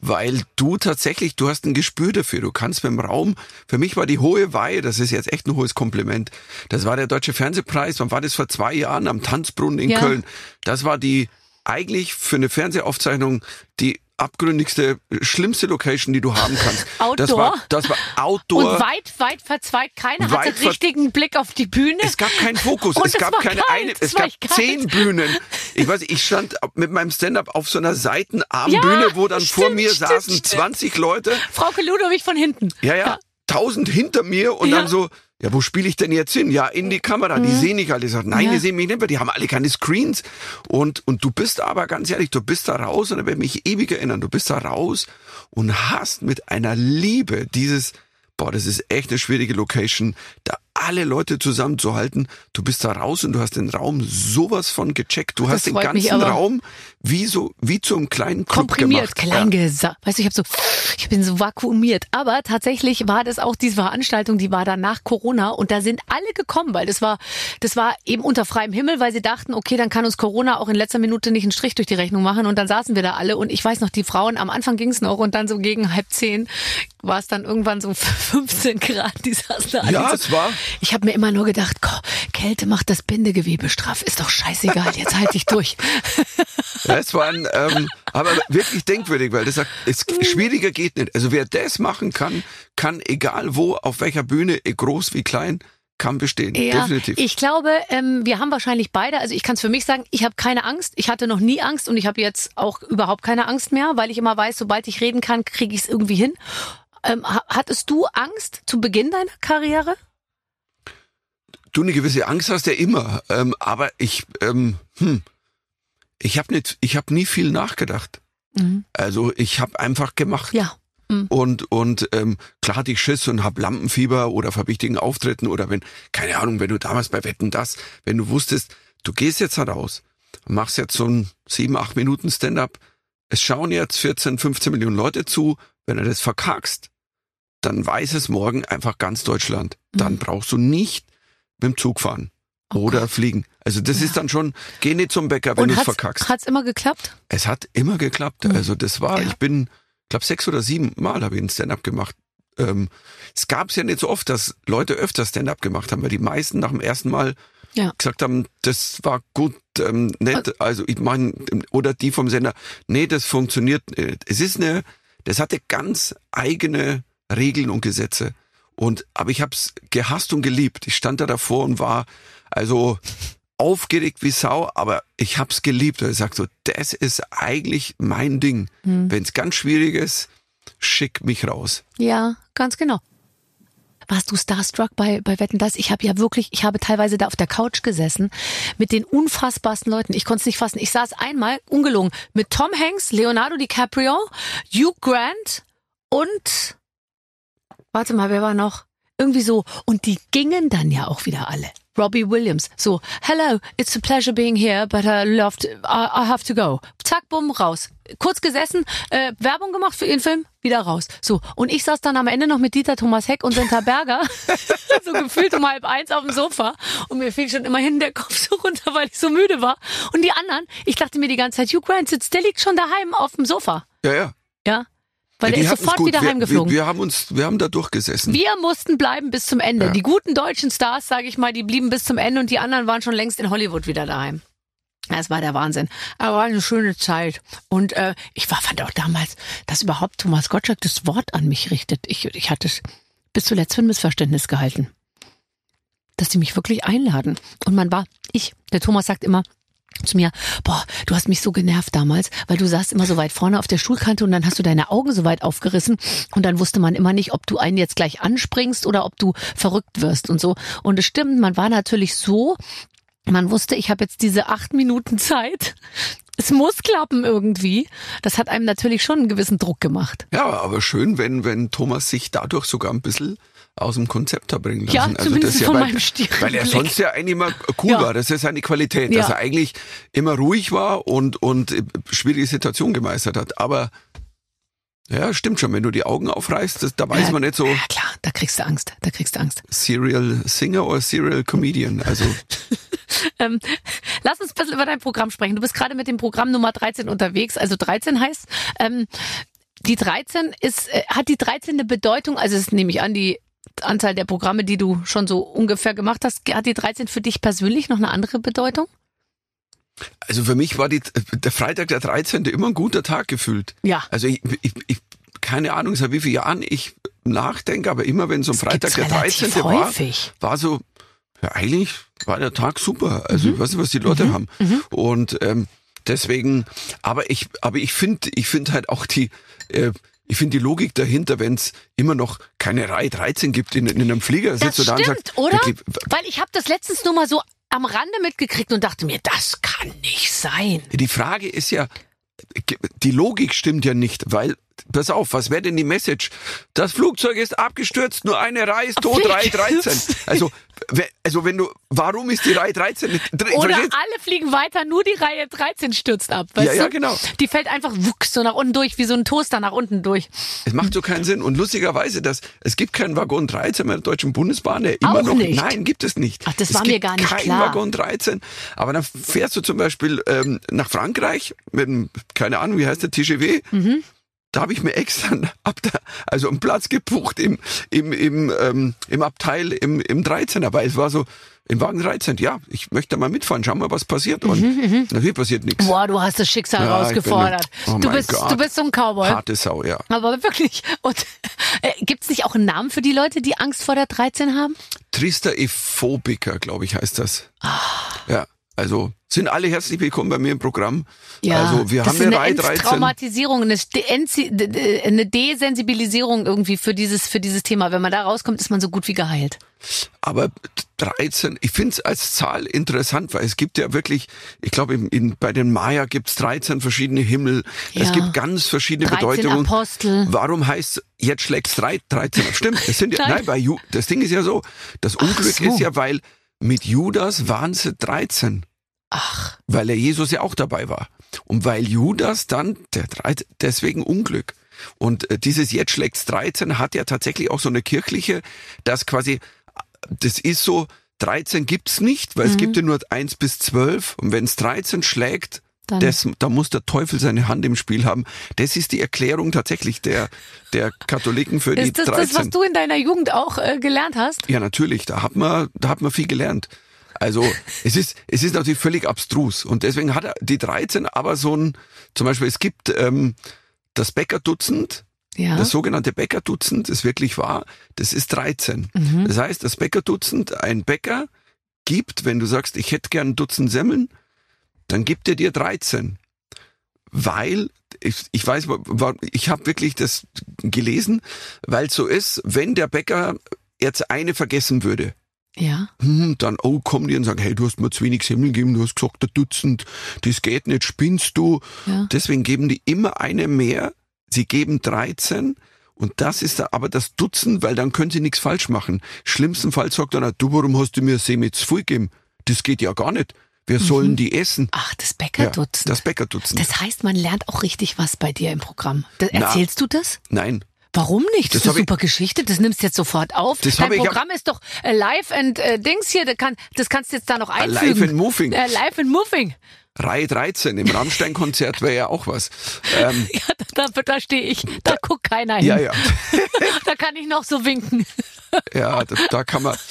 weil du tatsächlich, du hast ein Gespür dafür, du kannst mit dem Raum, für mich war die hohe Weihe, das ist jetzt echt ein hohes Kompliment, das war der Deutsche Fernsehpreis, wann war das, vor zwei Jahren am Tanzbrunnen in ja. Köln, das war die eigentlich für eine Fernsehaufzeichnung die abgründigste, schlimmste Location, die du haben kannst. Outdoor. Das war, das war Outdoor. Und weit, weit verzweigt. Keiner hatte richtigen Blick auf die Bühne. Es gab keinen Fokus. Und es gab keine kalt. eine, es, es gab zehn Bühnen. Ich weiß, ich stand mit meinem Stand-up auf so einer Seitenarmbühne, ja, wo dann stimmt, vor mir stimmt, saßen stimmt. zwanzig Leute. Frauke Ludowig von hinten. Ja, ja. tausend hinter mir und ja. dann so, ja, wo spiele ich denn jetzt hin? Ja, in die Kamera. Die mhm. sehen nicht alle. Die sagen, nein, ja. die sehen mich nicht mehr. Die haben alle keine Screens. Und, und du bist aber, ganz ehrlich, du bist da raus, und da werde ich mich ewig erinnern, du bist da raus und hast mit einer Liebe dieses, boah, das ist echt eine schwierige Location, da alle Leute zusammenzuhalten. Du bist da raus und du hast den Raum sowas von gecheckt. Du das hast den ganzen Raum wie so, wie zu einem kleinen Club komprimiert, gemacht. klein ja. gesagt. Weißt du, ich habe so, ich bin so vakuumiert. Aber tatsächlich war das auch diese Veranstaltung, die war dann nach Corona, und da sind alle gekommen, weil das war, das war eben unter freiem Himmel, weil sie dachten, okay, dann kann uns Corona auch in letzter Minute nicht einen Strich durch die Rechnung machen, und dann saßen wir da alle, und ich weiß noch, die Frauen, am Anfang ging's noch, und dann so gegen halb zehn war es dann irgendwann so fünfzehn Grad, die saßen da alle. Ja, so. es war. Ich habe mir immer nur gedacht, Kälte macht das Bindegewebe straff, ist doch scheißegal, jetzt halte ich durch. Ja, es war ein, ähm, aber wirklich denkwürdig, weil das sagt, es, schwieriger geht nicht. Also wer das machen kann, kann egal wo, auf welcher Bühne, groß wie klein, kann bestehen. Ja, definitiv. Ich glaube, ähm, wir haben wahrscheinlich beide, also ich kann es für mich sagen, ich habe keine Angst. Ich hatte noch nie Angst, und ich habe jetzt auch überhaupt keine Angst mehr, weil ich immer weiß, sobald ich reden kann, kriege ich es irgendwie hin. Ähm, hattest du Angst zu Beginn deiner Karriere? Du, eine gewisse Angst hast ja immer, ähm, aber ich, ähm, hm, ich habe nicht, ich habe nie viel nachgedacht. Mhm. Also ich habe einfach gemacht. Ja. Mhm. Und und ähm, klar hatte ich Schiss und hab Lampenfieber oder vor wichtigen Auftritten, oder wenn, keine Ahnung, wenn du damals bei Wetten, das, wenn du wusstest, du gehst jetzt heraus, machst jetzt so ein sieben, acht Minuten Stand-up, es schauen jetzt vierzehn, fünfzehn Millionen Leute zu, wenn du das verkackst, dann weiß es morgen einfach ganz Deutschland. Mhm. Dann brauchst du nicht mit dem Zug fahren oh oder Gott. fliegen. Also das ja. ist dann schon, geh nicht zum Bäcker, wenn du es verkackst. Hat's immer geklappt? Es hat immer geklappt. Mhm. Also das war, ja. ich bin, ich glaube sechs oder sieben Mal habe ich ein Stand-up gemacht. Ähm, es gab es ja nicht so oft, dass Leute öfter Stand-up gemacht haben, weil die meisten nach dem ersten Mal ja. gesagt haben, das war gut, ähm, nett, also ich meine, oder die vom Sender, nee, das funktioniert. Es ist eine, das hatte ganz eigene Regeln und Gesetze. Und, aber ich hab's gehasst und geliebt. Ich stand da davor und war also aufgeregt wie Sau, aber ich hab's geliebt. Ich sag so, das ist eigentlich mein Ding. Hm. Wenn's ganz schwierig ist, schick mich raus. Ja, ganz genau. Warst du starstruck bei, bei Wetten, das? Ich habe ja wirklich, ich habe teilweise da auf der Couch gesessen mit den unfassbarsten Leuten. Ich konnte es nicht fassen. Ich saß einmal, ungelogen, mit Tom Hanks, Leonardo DiCaprio, Hugh Grant und warte mal, wer war noch? Irgendwie so. Und die gingen dann ja auch wieder alle. Robbie Williams. So, hello, it's a pleasure being here, but I loved, I, I have to go. Zack, bumm, raus. Kurz gesessen, äh, Werbung gemacht für ihren Film, wieder raus. So, und ich saß dann am Ende noch mit Dieter Thomas Heck und Senta Berger, so gefühlt um halb eins auf dem Sofa. Und mir fiel schon immerhin der Kopf so runter, weil ich so müde war. Und die anderen, ich dachte mir die ganze Zeit, Hugh Grant sitzt, der liegt schon daheim auf dem Sofa. Ja, ja. Ja. Weil ja, der ist sofort gut. wieder wir, heimgeflogen. Wir, wir haben uns, wir haben da durchgesessen. Wir mussten bleiben bis zum Ende. Ja. Die guten deutschen Stars, sage ich mal, die blieben bis zum Ende, und die anderen waren schon längst in Hollywood wieder daheim. Das war der Wahnsinn. Aber war eine schöne Zeit. Und äh, ich war, fand auch damals, dass überhaupt Thomas Gottschalk das Wort an mich richtet. Ich, ich hatte es bis zuletzt für ein Missverständnis gehalten. Dass die mich wirklich einladen. Und man war, ich, der Thomas sagt immer zu mir, boah, du hast mich so genervt damals, weil du saßt immer so weit vorne auf der Stuhlkante und dann hast du deine Augen so weit aufgerissen und dann wusste man immer nicht, ob du einen jetzt gleich anspringst oder ob du verrückt wirst und so. Und es stimmt, man war natürlich so, man wusste, ich habe jetzt diese acht Minuten Zeit. Es muss klappen irgendwie. Das hat einem natürlich schon einen gewissen Druck gemacht. Ja, aber schön, wenn, wenn Thomas sich dadurch sogar ein bisschen aus dem Konzept bringen lassen. Ja, also zumindest das ja, von weil, meinem Stil. Weil er sonst ja eigentlich immer cool ja. war. Das ist seine Qualität, ja. dass er eigentlich immer ruhig war und, und schwierige Situationen gemeistert hat. Aber ja, stimmt schon, wenn du die Augen aufreißt, das, da weiß ja, man nicht so. Ja klar, da kriegst du Angst, da kriegst du Angst. Serial Singer oder Serial Comedian, also. ähm, lass uns ein bisschen über dein Programm sprechen. Du bist gerade mit dem Programm Nummer dreizehn unterwegs, also dreizehn heißt, ähm, Die dreizehn ist, äh, hat die dreizehn eine Bedeutung, also es nehme ich an, die Anzahl der Programme, die du schon so ungefähr gemacht hast, hat die dreizehn für dich persönlich noch eine andere Bedeutung? Also für mich war die, der Freitag der dreizehnte immer ein guter Tag gefühlt. Ja. Also ich, ich, ich keine Ahnung, seit wie vielen Jahren ich nachdenke, aber immer wenn so ein Freitag der dreizehnte war, war so, ja eigentlich war der Tag super. Also mhm. ich weiß nicht, was die Leute mhm. haben. Mhm. Und ähm, deswegen, aber ich, aber ich finde, ich finde halt auch die, äh, ich finde die Logik dahinter, wenn es immer noch keine Reihe dreizehn gibt in, in einem Flieger, sitzt du da und sagt, oder? Weil ich habe das letztens nur mal so am Rande mitgekriegt und dachte mir, das kann nicht sein. Die Frage ist ja, die Logik stimmt ja nicht, weil, pass auf, was wäre denn die Message? Das Flugzeug ist abgestürzt, nur eine Reihe ist tot, Reihe dreizehn. Also, also wenn du, warum ist die Reihe dreizehn nicht drin? Oder alle fliegen weiter, nur die Reihe dreizehn stürzt ab, weißt ja, du? Ja, genau. Die fällt einfach wuchs so nach unten durch, wie so ein Toaster nach unten durch. Es macht so keinen Sinn. Und lustigerweise, dass, es gibt keinen Waggon dreizehn bei der Deutschen Bundesbahn, der immer Auch noch, nicht. nein, gibt es nicht. Ach, das es war mir gar nicht klar. Es gibt keinen Waggon dreizehn. Aber dann fährst du zum Beispiel ähm, nach Frankreich mit einem, keine Ahnung, wie heißt der, T G V? Mhm. Da habe ich mir extra ab da, also einen Platz gebucht im, im, im, ähm, im Abteil im, im dreizehner, weil es war so, im Wagen dreizehn, ja, ich möchte mal mitfahren, schau mal, was passiert. Und mhm, natürlich passiert nichts. Boah, du hast das Schicksal ja, herausgefordert. Bin, oh du, bist, Gott. du bist so ein Cowboy. Harte Sau, ja. Aber wirklich. Und äh, gibt's nicht auch einen Namen für die Leute, die Angst vor der dreizehn haben? Tristerophobiker, glaube ich, heißt das. Ah. Ja. Also sind alle herzlich willkommen bei mir im Programm. Ja, also wir das haben ist eine, eine Reihe dreizehn. Traumatisierung, eine, eine Desensibilisierung irgendwie für dieses für dieses Thema. Wenn man da rauskommt, ist man so gut wie geheilt. Aber dreizehn, ich finde es als Zahl interessant, weil es gibt ja wirklich, ich glaube, in, in, bei den Maya gibt es dreizehn verschiedene Himmel. Ja. Es gibt ganz verschiedene Bedeutungen. Apostel. Warum heißt jetzt schlägt's dreizehn? Stimmt, das sind ja, nein, bei Ju, das Ding ist ja so, das Unglück so. ist ja, weil mit Judas waren sie dreizehn. Ach. Weil der Jesus ja auch dabei war. Und weil Judas dann, der dreizehn, deswegen Unglück. Und äh, dieses jetzt schlägt's dreizehn hat ja tatsächlich auch so eine kirchliche, das quasi, das ist so, dreizehn gibt's nicht, weil mhm. es gibt ja nur eins bis zwölf. Und wenn es dreizehn schlägt, das, da muss der Teufel seine Hand im Spiel haben. Das ist die Erklärung tatsächlich der, der Katholiken für die dreizehn. Ist das das, was du in deiner Jugend auch äh, gelernt hast? Ja, natürlich. Da hat man, da hat man viel gelernt. Also, es ist, es ist natürlich völlig abstrus. Und deswegen hat er die dreizehn aber so ein, zum Beispiel, es gibt, ähm, das Bäckerdutzend. Ja. Das sogenannte Bäckerdutzend ist wirklich wahr. Das ist dreizehn. Mhm. Das heißt, das Bäckerdutzend, ein Bäcker gibt, wenn du sagst, ich hätte gern ein Dutzend Semmeln, dann gibt er dir dreizehn. Weil, ich, ich weiß, ich habe wirklich das gelesen, weil es so ist, wenn der Bäcker jetzt eine vergessen würde, ja. dann oh, kommen die und sagen, hey, du hast mir zu wenig Semmeln gegeben, du hast gesagt, ein Dutzend, das geht nicht, spinnst du. Ja. Deswegen geben die immer eine mehr, sie geben dreizehn und das ist da aber das Dutzend, weil dann können sie nichts falsch machen. Schlimmstenfalls sagt einer, du, warum hast du mir Semmel zu viel gegeben? Das geht ja gar nicht. Wir mhm. sollen die essen. Ach, das Bäckerdutzend. Ja, das Bäckerdutzend. Das heißt, man lernt auch richtig was bei dir im Programm. Das, erzählst Na, du das? Nein. Warum nicht? Das, das ist eine super Geschichte. Das nimmst du jetzt sofort auf. Das Dein ich Programm ist doch äh, live and äh, Dings hier. Das, kann, das kannst du jetzt da noch einfügen. Live and Moving. Äh, live and Moving. Reihe dreizehn im Rammstein-Konzert wäre ja auch was. Ähm, ja, da, da, da stehe ich. Da, da guckt keiner hin. Ja, ja. Da kann ich noch so winken. Ja, da, da kann man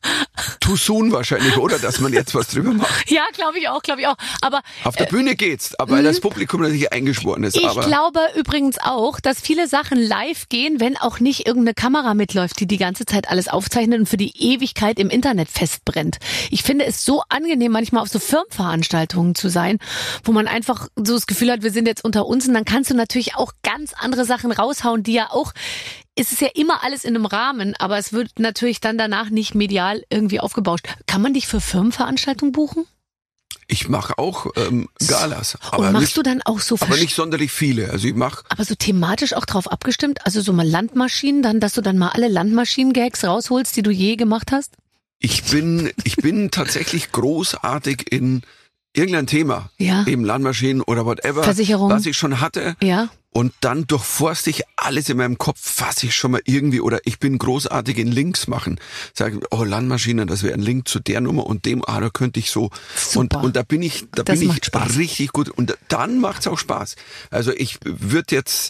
too soon wahrscheinlich, oder? Dass man jetzt was drüber macht. Ja, glaube ich auch, glaube ich auch. Aber auf der äh, Bühne geht's, aber weil das Publikum natürlich eingeschworen ist. Ich aber glaube übrigens auch, dass viele Sachen live gehen, wenn auch nicht irgendeine Kamera mitläuft, die die ganze Zeit alles aufzeichnet und für die Ewigkeit im Internet festbrennt. Ich finde es so angenehm, manchmal auf so Firmenveranstaltungen zu sein, wo man einfach so das Gefühl hat, wir sind jetzt unter uns und dann kannst du natürlich auch ganz andere Sachen raushauen, die ja auch, es ist ja immer alles in einem Rahmen, aber es wird natürlich dann danach nicht medial irgendwie aufgebauscht. Kann man dich für Firmenveranstaltungen buchen? Ich mache auch ähm, Galas. Aber und machst nicht, du dann auch so... Aber nicht sonderlich viele. Also ich mach. Aber so thematisch auch drauf abgestimmt? Also so mal Landmaschinen, dann, dass du dann mal alle Landmaschinen-Gags rausholst, die du je gemacht hast? Ich bin, ich bin tatsächlich großartig in irgendein Thema. Ja. Eben Landmaschinen oder whatever. Versicherung. Was ich schon hatte. Ja. Und dann durchforste ich alles in meinem Kopf, fasse ich schon mal irgendwie, oder ich bin großartig in Links machen. Sage, oh, Landmaschine, das wäre ein Link zu der Nummer und dem, ah, da könnte ich so. Und, und da bin ich, da das bin ich Spaß. richtig gut. Und dann macht's auch Spaß. Also ich würde jetzt,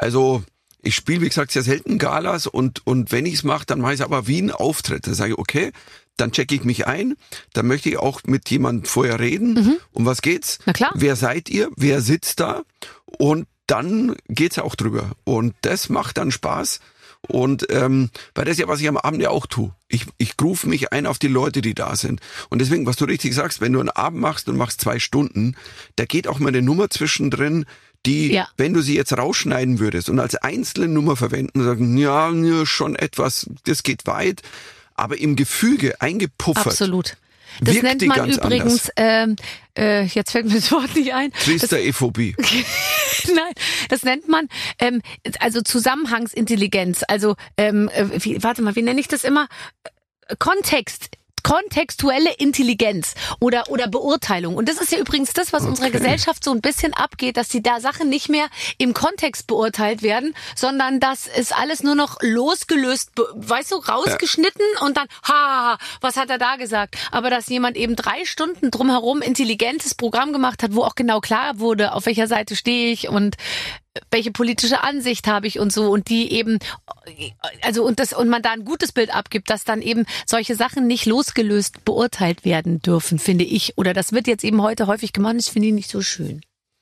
Also ich spiele, wie gesagt, sehr selten Galas und und wenn ich es mache, dann mache ich es aber wie ein Auftritt. Dann sage ich, okay, dann checke ich mich ein, dann möchte ich auch mit jemandem vorher reden. Mhm. Um was geht's? Na klar. Wer seid ihr? Wer sitzt da? Und dann geht's ja auch drüber. Und das macht dann Spaß. Und ähm, weil das ist ja, was ich am Abend ja auch tue. Ich, ich rufe mich ein auf die Leute, die da sind. Und deswegen, was du richtig sagst, wenn du einen Abend machst und machst zwei Stunden, da geht auch mal eine Nummer zwischendrin, die, ja. wenn du sie jetzt rausschneiden würdest und als einzelne Nummer verwenden, sagen, ja, schon etwas, das geht weit, aber im Gefüge eingepuffert. Absolut. Das nennt man übrigens, ähm, äh, jetzt fällt mir das Wort nicht ein. Triesterephobie. Nein, das nennt man, ähm, also Zusammenhangsintelligenz. Also, ähm, wie, warte mal, wie nenne ich das immer? Kontext. Kontextuelle Intelligenz oder oder Beurteilung. Und das ist ja übrigens das, was okay. unserer Gesellschaft so ein bisschen abgeht, dass die da Sachen nicht mehr im Kontext beurteilt werden, sondern dass es alles nur noch losgelöst, weißt du, rausgeschnitten ja. und dann, ha, was hat er da gesagt? Aber dass jemand eben drei Stunden drumherum intelligentes Programm gemacht hat, wo auch genau klar wurde, auf welcher Seite stehe ich und welche politische Ansicht habe ich und so und die eben, also und das und man da ein gutes Bild abgibt, dass dann eben solche Sachen nicht losgelöst beurteilt werden dürfen, finde ich. Oder das wird jetzt eben heute häufig gemacht, das finde ich nicht so schön.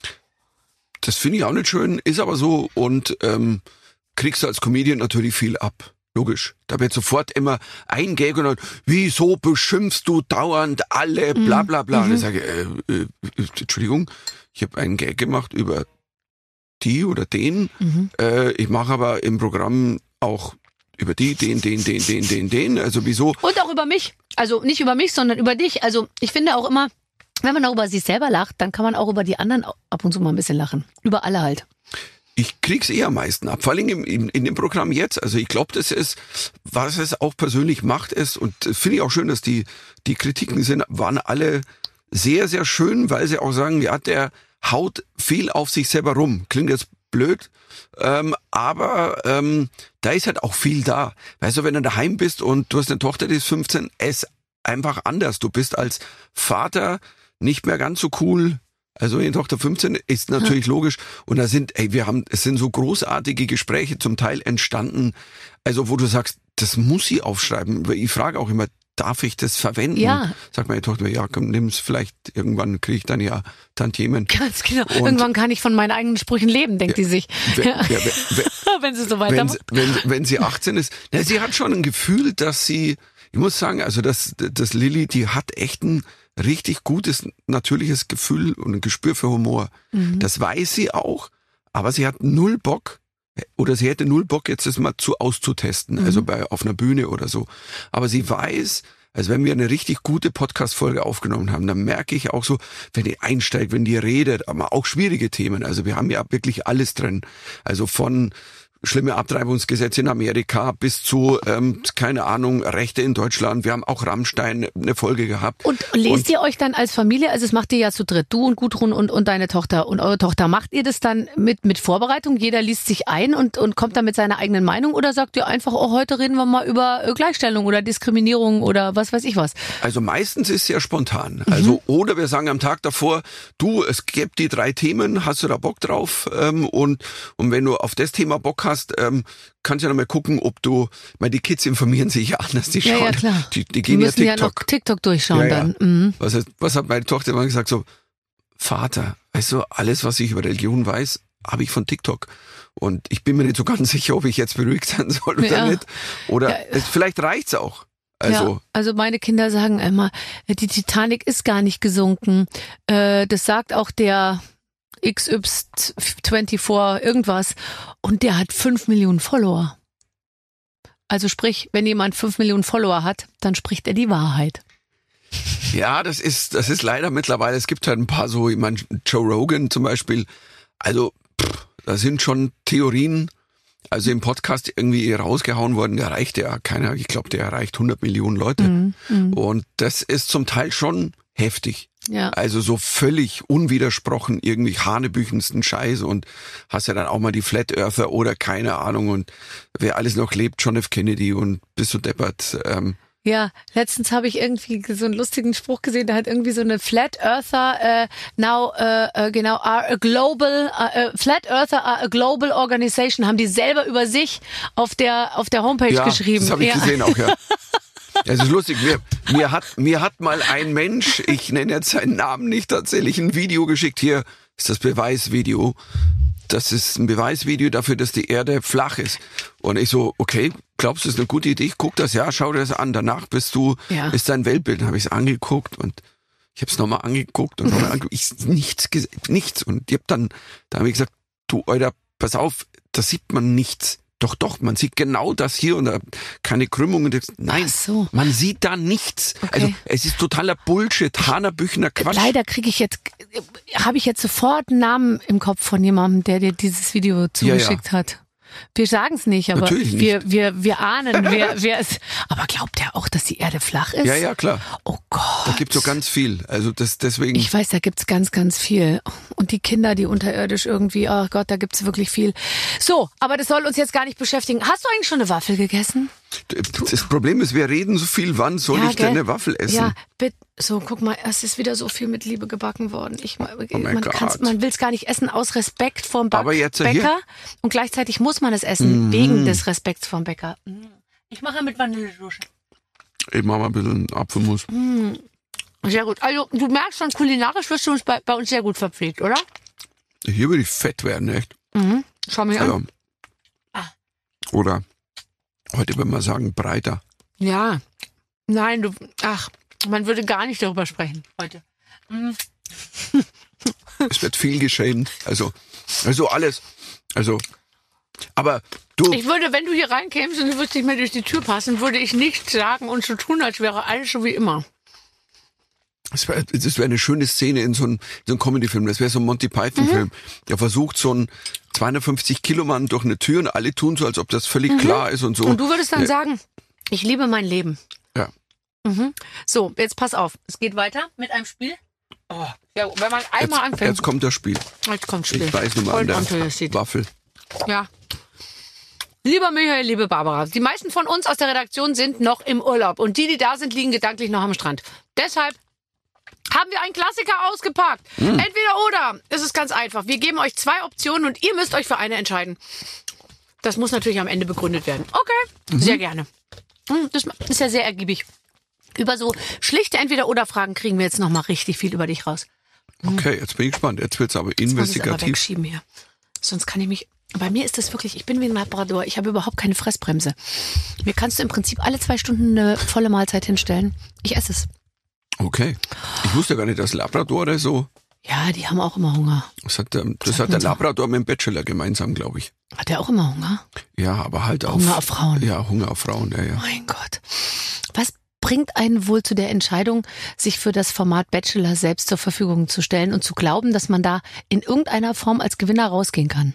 Das finde ich auch nicht schön, ist aber so und ähm, kriegst du als Comedian natürlich viel ab. Logisch. Da wird sofort immer ein Gag und dann, wieso beschimpfst du dauernd alle, bla bla bla. Mhm. Und ich sage, äh, äh, Entschuldigung, ich habe einen Gag gemacht über die oder den. Mhm. Äh, ich mache aber im Programm auch über die, den, den, den, den, den, den. Also wieso? Und auch über mich. Also nicht über mich, sondern über dich. Also ich finde auch immer, wenn man auch über sich selber lacht, dann kann man auch über die anderen ab und zu mal ein bisschen lachen. Über alle halt. Ich krieg's eher am meisten ab, vor allem in, in, in dem Programm jetzt. Also ich glaube, das ist, was es auch persönlich macht, ist, und finde ich auch schön, dass die, die Kritiken sind, waren alle sehr, sehr schön, weil sie auch sagen, ja, der haut viel auf sich selber rum. Klingt jetzt blöd, ähm, aber ähm, da ist halt auch viel da. Weißt du, wenn du daheim bist und du hast eine Tochter, die ist fünfzehn, es ist einfach anders. Du bist als Vater nicht mehr ganz so cool. Also eine Tochter fünfzehn ist natürlich ja. logisch. Und da sind, ey, wir haben, es sind so großartige Gespräche zum Teil entstanden. Also wo du sagst, das muss sie aufschreiben. Ich frage auch immer, darf ich das verwenden? Ja. Sagt meine Tochter, ja, komm, nimm's, vielleicht irgendwann kriege ich dann ja Tantiemen. Ganz genau. Und irgendwann kann ich von meinen eigenen Sprüchen leben, denkt ja, die sich. Wenn, ja. Ja, wenn, wenn sie so weitermacht. Wenn, wenn, wenn sie achtzehn ist. Na, sie hat schon ein Gefühl, dass sie, ich muss sagen, also das, das Lilly, die hat echt ein richtig gutes, natürliches Gefühl und ein Gespür für Humor. Mhm. Das weiß sie auch, aber sie hat null Bock, oder sie hätte null Bock, jetzt das mal zu auszutesten, mhm. also bei auf einer Bühne oder so. Aber sie weiß, also wenn wir eine richtig gute Podcast-Folge aufgenommen haben, dann merke ich auch so, wenn die einsteigt, wenn die redet, aber auch schwierige Themen. Also wir haben ja wirklich alles drin. Also von schlimme Abtreibungsgesetze in Amerika bis zu, ähm, keine Ahnung, Rechte in Deutschland. Wir haben auch Rammstein eine Folge gehabt. Und lest und ihr euch dann als Familie, also es macht ihr ja zu dritt, du und Gudrun und, und deine Tochter und eure Tochter, macht ihr das dann mit mit Vorbereitung? Jeder liest sich ein und, und kommt dann mit seiner eigenen Meinung oder sagt ihr einfach, oh, heute reden wir mal über Gleichstellung oder Diskriminierung oder was weiß ich was? Also meistens ist es ja spontan. Mhm. Also oder wir sagen am Tag davor, du, es gibt die drei Themen, hast du da Bock drauf? Ähm, und, und wenn du auf das Thema Bock hast, hast, ähm, kannst ja noch mal gucken, ob du, weil die Kids informieren sich ja anders, die schauen, ja, ja, klar. Die, die gehen die ja TikTok. ja noch TikTok durchschauen ja, ja. dann. Mhm. Was, was hat meine Tochter immer gesagt, so, Vater, weißt du, alles, was ich über Religion weiß, habe ich von TikTok. Und ich bin mir nicht so ganz sicher, ob ich jetzt beruhigt sein soll oder ja. nicht. Oder ja. es, vielleicht reicht's auch. Also, ja, also meine Kinder sagen immer, die Titanic ist gar nicht gesunken. Äh, das sagt auch der X Y vierundzwanzig irgendwas und der hat fünf Millionen Follower. Also sprich, wenn jemand fünf Millionen Follower hat, dann spricht er die Wahrheit. Ja, das ist das ist leider mittlerweile, es gibt halt ein paar so, ich meine, Joe Rogan zum Beispiel, also pff, da sind schon Theorien, also im Podcast irgendwie rausgehauen worden, der erreicht ja keiner, ich glaube, der erreicht hundert Millionen Leute. Mm, mm. Und das ist zum Teil schon heftig. Ja. Also so völlig unwidersprochen irgendwie hanebüchendsten Scheiß und hast ja dann auch mal die Flat Earther oder keine Ahnung und wer alles noch lebt, John F. Kennedy und bist du deppert. Ähm, Ja, letztens habe ich irgendwie so einen lustigen Spruch gesehen, da hat irgendwie so eine Flat Earther uh, now, uh, uh, genau, are a global, uh, uh, Flat Earther are a global organization, haben die selber über sich auf der auf der Homepage ja, geschrieben. Das habe ich ja. gesehen auch, ja. Es ist lustig, mir, mir, hat, mir hat mal ein Mensch, ich nenne jetzt seinen Namen nicht, tatsächlich ein Video geschickt. Hier ist das Beweisvideo. Das ist ein Beweisvideo dafür, dass die Erde flach ist. Und ich so, okay, glaubst du, das ist eine gute Idee? Ich guck das, ja, schau dir das an. Danach bist du, ja. ist dein Weltbild. Dann habe ich es angeguckt und ich habe es nochmal angeguckt und nochmal angeguckt. Ich nichts, nichts. Und ich hab dann, da habe ich gesagt, du, Alter, pass auf, da sieht man nichts. Doch, doch, man sieht genau das hier und da keine Krümmungen. Nein, Ach so. Man sieht da nichts. Okay. Also es ist totaler Bullshit, Hanebüchener Quatsch. Leider kriege ich jetzt, habe ich jetzt sofort einen Namen im Kopf von jemandem, der dir dieses Video zugeschickt ja, ja. hat. Wir sagen es nicht, aber Natürlich wir, nicht. wir, wir ahnen, wer, wer es. Aber glaubt er auch, dass die Erde flach ist? Ja, ja, klar. Oh Gott. Da gibt's so ganz viel. Also das deswegen. Ich weiß, da gibt's ganz, ganz viel. Und die Kinder, die unterirdisch irgendwie, oh Gott, da gibt's wirklich viel. So, aber das soll uns jetzt gar nicht beschäftigen. Hast du eigentlich schon eine Waffel gegessen? Das Problem ist, wir reden so viel, wann soll ja, ich gell? denn eine Waffel essen? Ja, bitte. So, guck mal, es ist wieder so viel mit Liebe gebacken worden. Ich, oh man man will es gar nicht essen aus Respekt vorm Back- Aber jetzt Bäcker. Hier. Und gleichzeitig muss man es essen, mm. wegen des Respekts vorm Bäcker. Ich mache mit Vanillesoße. Ich mache mal ein bisschen Apfelmus. Mm. Sehr gut. Also, du merkst schon, kulinarisch wirst du uns bei, bei uns sehr gut verpflegt, oder? Hier würde ich fett werden, echt. Mhm. Schau mir also, an. Ah. Oder heute würde man sagen, breiter. Ja. Nein, du, ach, man würde gar nicht darüber sprechen heute. Mm. Es wird viel geschämt. Also, also alles. Also, aber du. Ich würde, wenn du hier reinkämst und du würdest nicht mehr durch die Tür passen, würde ich nichts sagen und so tun, als wäre alles so wie immer. Das wäre das wär eine schöne Szene in so einem, so einem Comedy-Film. Das wäre so ein Monty Python-Film. Mhm. Der versucht so ein zweihundertfünfzig Kilo Mann durch eine Tür und alle tun so, als ob das völlig mhm. klar ist und so. Und du würdest dann ja. sagen, ich liebe mein Leben. Ja. Mhm. So, jetzt pass auf. Es geht weiter mit einem Spiel. Oh, ja, wenn man einmal jetzt, anfängt. Jetzt kommt das Spiel. Jetzt kommt das Spiel. Ich weiß nur mal an der Waffel. Ja. Lieber Michael, liebe Barbara, die meisten von uns aus der Redaktion sind noch im Urlaub. Und die, die da sind, liegen gedanklich noch am Strand. Deshalb haben wir einen Klassiker ausgepackt. Hm. Entweder oder. Es ist ganz einfach. Wir geben euch zwei Optionen und ihr müsst euch für eine entscheiden. Das muss natürlich am Ende begründet werden. Okay, mhm. sehr gerne. Das ist ja sehr ergiebig. Über so schlichte Entweder-oder-Fragen kriegen wir jetzt noch mal richtig viel über dich raus. Okay, jetzt bin ich gespannt. Jetzt wird's aber investigativ. Jetzt muss ich aber wegschieben hier. Sonst kann ich mich... Bei mir ist das wirklich, ich bin wie ein Labrador. Ich habe überhaupt keine Fressbremse. Mir kannst du im Prinzip alle zwei Stunden eine volle Mahlzeit hinstellen. Ich esse es. Okay. Ich wusste gar nicht, dass Labradore so... Ja, die haben auch immer Hunger. Das hat der, das hat der Labrador mit dem Bachelor gemeinsam, glaube ich. Hat der auch immer Hunger? Ja, aber halt auf... Hunger auf Frauen. Ja, Hunger auf Frauen, ja, ja. Mein Gott. Was bringt einen wohl zu der Entscheidung, sich für das Format Bachelor selbst zur Verfügung zu stellen und zu glauben, dass man da in irgendeiner Form als Gewinner rausgehen kann?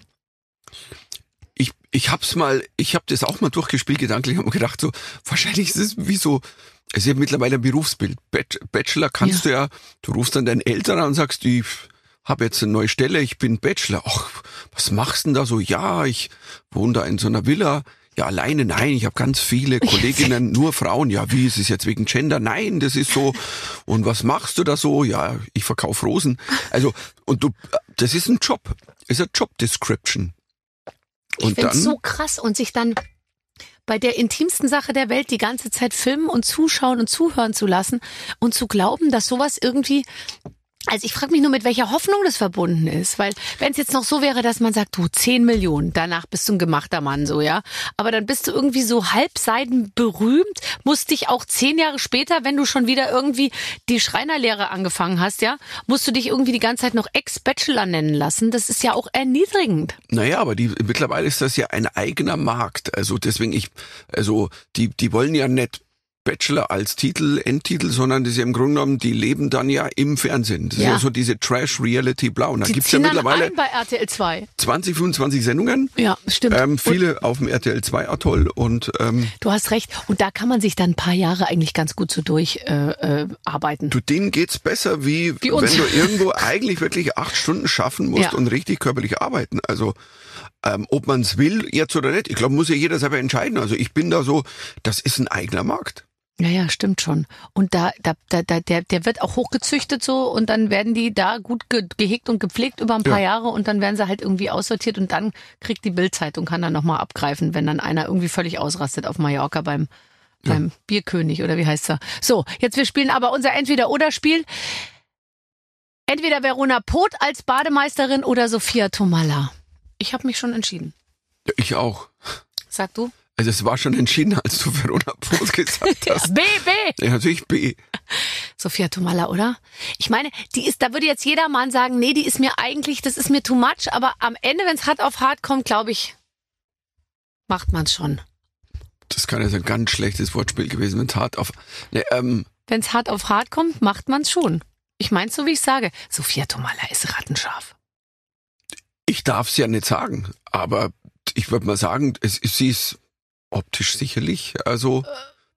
Ich, ich hab's mal, ich hab das auch mal durchgespielt, gedanklich, hab mir gedacht, so, wahrscheinlich ist es wie so, es ist ja mittlerweile ein Berufsbild. Bachelor kannst ja. du ja, du rufst dann deinen Eltern an und sagst, ich habe jetzt eine neue Stelle, ich bin Bachelor. Ach, was machst du denn da so? Ja, ich wohne da in so einer Villa. Ja, alleine, nein, ich habe ganz viele Kolleginnen, nur Frauen. Ja, wie, ist es jetzt wegen Gender? Nein, das ist so. Und was machst du da so? Ja, ich verkaufe Rosen. Also, und du, das ist ein Job. Das ist eine Job-Description. Ich finde es so krass und sich dann bei der intimsten Sache der Welt die ganze Zeit filmen und zuschauen und zuhören zu lassen und zu glauben, dass sowas irgendwie... Also ich frage mich nur, mit welcher Hoffnung das verbunden ist, weil wenn es jetzt noch so wäre, dass man sagt, du, zehn Millionen, danach bist du ein gemachter Mann, so, ja, aber dann bist du irgendwie so halbseiden berühmt, musst dich auch zehn Jahre später, wenn du schon wieder irgendwie die Schreinerlehre angefangen hast, ja, musst du dich irgendwie die ganze Zeit noch Ex-Bachelor nennen lassen, das ist ja auch erniedrigend. Naja, aber die, mittlerweile ist das ja ein eigener Markt, also deswegen ich, also die, die wollen ja nicht Bachelor als Titel, Endtitel, sondern das ist ja im Grunde genommen, die leben dann ja im Fernsehen. Das ja. ist ja so diese Trash-Reality-Blau. Und da die gibt's ja mittlerweile bei R T L zwei. zwanzig, fünfundzwanzig Sendungen. Ja, stimmt. Ähm, viele und auf dem R T L zwei Atoll und ähm, du hast recht. Und da kann man sich dann ein paar Jahre eigentlich ganz gut so durcharbeiten. Äh, äh, arbeiten. Du, denen geht's besser, wie, wie wenn du irgendwo eigentlich wirklich acht Stunden schaffen musst ja. und richtig körperlich arbeiten. Also ähm, ob man es will jetzt oder nicht, ich glaube, muss ja jeder selber entscheiden. Also ich bin da so, das ist ein eigener Markt. Ja, ja, stimmt schon. Und da, da, da, da der, der wird auch hochgezüchtet so und dann werden die da gut ge gehegt und gepflegt über ein paar ja. Jahre und dann werden sie halt irgendwie aussortiert und dann kriegt die Bild-Zeitung, kann dann nochmal abgreifen, wenn dann einer irgendwie völlig ausrastet auf Mallorca beim, ja. beim Bierkönig oder wie heißt er. So, jetzt wir spielen aber unser Entweder-Oder-Spiel. Entweder Verona Poth als Bademeisterin oder Sophia Tomalla. Ich habe mich schon entschieden. Ja, ich auch. Sag du? Also es war schon entschieden, als du Verona Poth gesagt hast. B, B. Ja, natürlich B. Sophia Tomalla, oder? Ich meine, die ist, da würde jetzt jeder Mann sagen, nee, die ist mir eigentlich, das ist mir too much, aber am Ende, wenn es hart auf hart kommt, glaube ich, macht man es schon. Das kann jetzt ein ganz schlechtes Wortspiel gewesen, wenn es hart auf... Nee, ähm, wenn es hart auf hart kommt, macht man es schon. Ich meine so, wie ich sage. Sophia Tomalla ist rattenscharf. Ich darf es ja nicht sagen, aber ich würde mal sagen, es, sie ist optisch sicherlich, also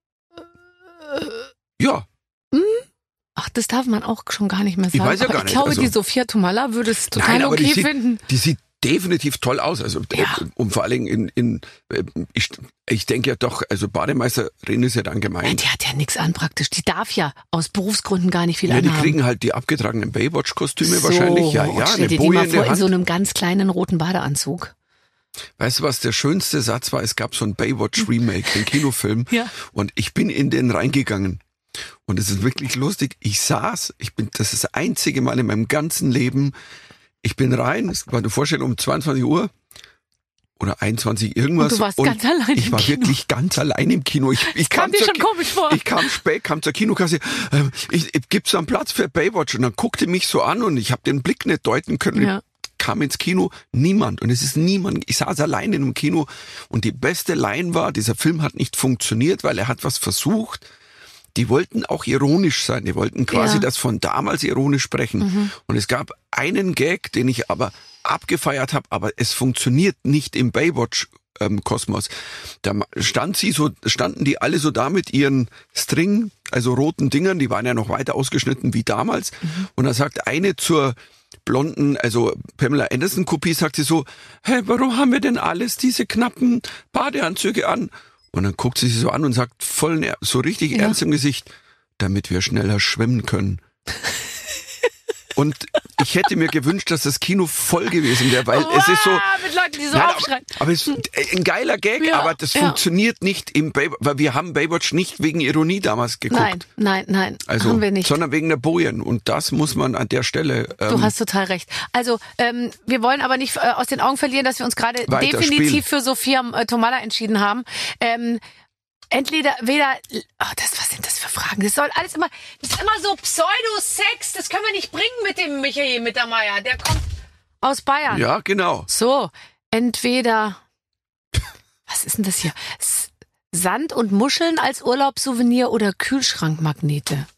ja. Ach, das darf man auch schon gar nicht mehr sagen. Ich weiß ja aber gar ich nicht. glaube, also, die Sophia Tomalla würde es total nein, aber okay die sieht, finden. Die sieht definitiv toll aus. Also ja. Und vor allen Dingen in, in ich, ich denke ja doch, also Bademeisterin ist ja dann gemeint. Ja, die hat ja nichts an praktisch. Die darf ja aus Berufsgründen gar nicht viel ja, anhaben. Die kriegen halt die abgetragenen Baywatch-Kostüme so, wahrscheinlich. Ja, ja, stell eine dir Boje die mal in vor der in Hand. so einem ganz kleinen roten Badeanzug. Weißt du, was der schönste Satz war? Es gab so ein Baywatch-Remake, einen Kinofilm. Ja. Und ich bin in den reingegangen. Und es ist wirklich lustig. Ich saß, ich bin, das ist das einzige Mal in meinem ganzen Leben, ich bin rein, es war eine Vorstellung um zweiundzwanzig Uhr oder einundzwanzig irgendwas. Und du warst und ganz allein im Ich war Kino. wirklich ganz allein im Kino. Ich, ich kam dir schon Ki komisch vor. Ich kam spät, kam zur Kinokasse. Äh, ich, ich, gibt's da einen Platz für Baywatch? Und dann guckte mich so an und ich habe den Blick nicht deuten können. Ja. Ich kam ins Kino, niemand. Und es ist niemand. Ich saß allein in einem Kino und die beste Line war, dieser Film hat nicht funktioniert, weil er hat was versucht. Die wollten auch ironisch sein. Die wollten quasi ja. das von damals ironisch sprechen. Mhm. Und es gab einen Gag, den ich aber abgefeiert habe, aber es funktioniert nicht im Baywatch-Kosmos. Da stand sie so, standen die alle so da mit ihren String, also roten Dingern, die waren ja noch weiter ausgeschnitten wie damals. Mhm. Und da sagt eine zur blonden, also Pamela Anderson-Kopie, sagt sie so, hey, warum haben wir denn alles diese knappen Badeanzüge an? Und dann guckt sie sich so an und sagt voll so richtig ja. ernst im Gesicht, damit wir schneller schwimmen können. Und ich hätte mir gewünscht, dass das Kino voll gewesen wäre, weil wow, es ist so... mit Leuten, die so nein, aufschreien. Aber, aber es ist ein geiler Gag, ja, aber das ja. funktioniert nicht im Baywatch, weil wir haben Baywatch nicht wegen Ironie damals geguckt. Nein, nein, nein, also, haben wir nicht. Sondern wegen der Bojen. Und das muss man an der Stelle... Ähm, du hast total recht. Also ähm, wir wollen aber nicht äh, aus den Augen verlieren, dass wir uns gerade definitiv spielen. für Sophia äh, Tomalla entschieden haben. Ähm, Entweder, weder, oh, das, was sind das für Fragen? Das soll alles immer, das ist immer so Pseudo-Sex, das können wir nicht bringen mit dem Michael Mittermeier, der kommt aus Bayern. Ja, genau. So, entweder, was ist denn das hier? S- Sand und Muscheln als Urlaubssouvenir oder Kühlschrankmagnete?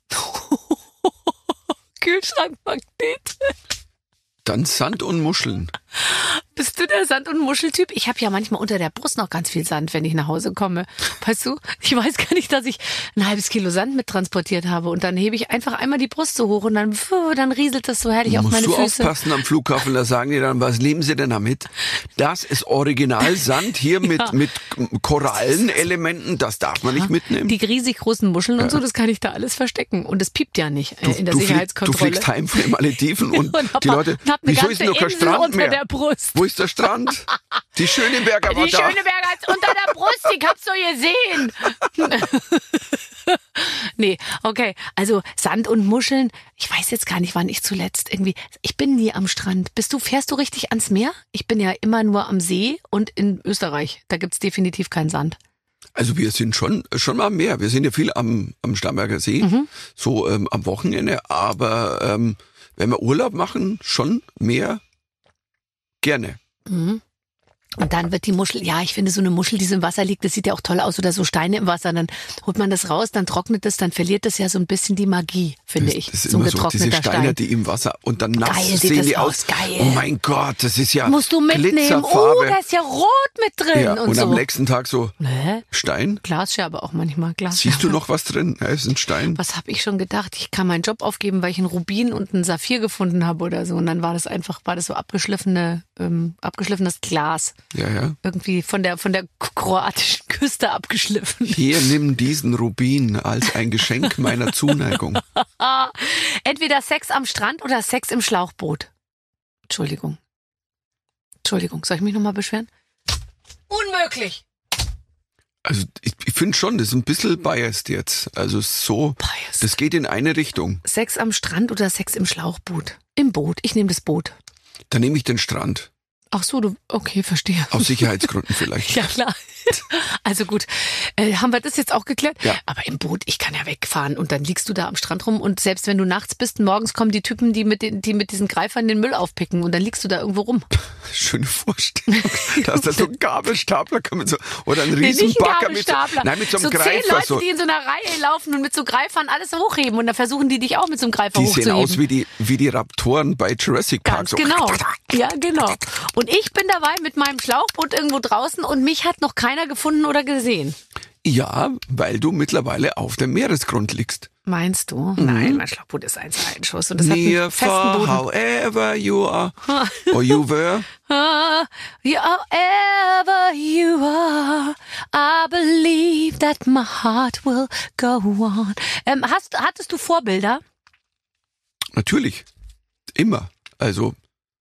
Kühlschrankmagnete. Dann Sand und Muscheln. Bist du der Sand- und Muscheltyp? Ich habe ja manchmal unter der Brust noch ganz viel Sand, wenn ich nach Hause komme. Weißt du, ich weiß gar nicht, dass ich ein halbes Kilo Sand mit transportiert habe. Und dann hebe ich einfach einmal die Brust so hoch und dann, pfuh, dann rieselt das so herrlich auf meine Füße. Musst du aufpassen am Flughafen, da sagen die dann, was nehmen Sie denn damit? Das ist Originalsand hier mit, ja. mit Korallenelementen, das darf man nicht mitnehmen. Die riesig großen Muscheln ja. und so, das kann ich da alles verstecken. Und es piept ja nicht du, in der du Sicherheitskontrolle. Flieg, du fliegst heim von den Malediven und, und hab, die Leute, hab wieso ist noch kein Strand unter mehr? Der Brust. Wo ist der Strand? Die Schöneberger war die da. Die Schöneberger ist unter der Brust, ich hab's so gesehen. Nee, okay. Also Sand und Muscheln, ich weiß jetzt gar nicht, wann ich zuletzt irgendwie, ich bin nie am Strand. Bist du, fährst du richtig ans Meer? Ich bin ja immer nur am See und in Österreich. Da gibt's definitiv keinen Sand. Also wir sind schon schon mal am Meer. Wir sind ja viel am, am Starnberger See, mhm. so ähm, am Wochenende. Aber ähm, wenn wir Urlaub machen, schon mehr gerne. Mhm. Und dann wird die Muschel, ja, ich finde so eine Muschel, die so im Wasser liegt, das sieht ja auch toll aus, oder so Steine im Wasser, dann holt man das raus, dann trocknet es, dann verliert das ja so ein bisschen die Magie, finde das, ich. Das ist so ein immer so, diese Steine, Stein. die im Wasser und dann nass geil, sehen die aus. aus. Geil. Oh mein Gott, das ist ja musst du mitnehmen. Glitzerfarbe. Oh, da ist ja Rot mit drin ja, und, und so. am nächsten Tag so Hä? Stein. Glasscherbe auch manchmal. Glasscherbe. Siehst du noch was drin? Ja, es ist ein Stein. Was habe ich schon gedacht? Ich kann meinen Job aufgeben, weil ich einen Rubin und einen Saphir gefunden habe oder so. Und dann war das einfach, war das so abgeschliffene, ähm, abgeschliffenes Glas. Ja, ja. Irgendwie von der, von der kroatischen Küste abgeschliffen. Hier, nimm diesen Rubin als ein Geschenk meiner Zuneigung. Entweder Sex am Strand oder Sex im Schlauchboot. Entschuldigung. Entschuldigung, soll ich mich nochmal beschweren? Unmöglich! Also ich, ich finde schon, das ist ein bisschen biased jetzt. Also so, biased. Das geht in eine Richtung. Sex am Strand oder Sex im Schlauchboot? Im Boot. Ich nehme das Boot. Dann nehme ich den Strand. Ach so, du, okay, verstehe. Aus Sicherheitsgründen vielleicht. Ja, klar. Also gut, äh, haben wir das jetzt auch geklärt? Ja. Aber im Boot, ich kann ja wegfahren und dann liegst du da am Strand rum und selbst wenn du nachts bist, morgens kommen die Typen, die mit den, die mit diesen Greifern den Müll aufpicken und dann liegst du da irgendwo rum. Schöne Vorstellung. Da ist da so ein Gabelstapler so, oder ein Riesenbagger mit so, nein, mit so einem so Greifer. Zehn Leute, so. die in so einer Reihe laufen und mit so Greifern alles hochheben und dann versuchen die dich auch mit so einem Greifer die hochzuheben. Die sehen aus wie die, wie die Raptoren bei Jurassic Park. Ganz so. Genau. Ja, genau. Und ich bin dabei mit meinem Schlauchboot irgendwo draußen und mich hat noch keiner gefunden oder gesehen. Ja, weil du mittlerweile auf dem Meeresgrund liegst. Meinst du? Mhm. Nein, mein Schlauchboot ist ein Einschuss und das Near, hat einen festen Boden. However you are, or you were. However you are, I believe that my heart will go on. Ähm, hast, hattest du Vorbilder? Natürlich. Immer. Also,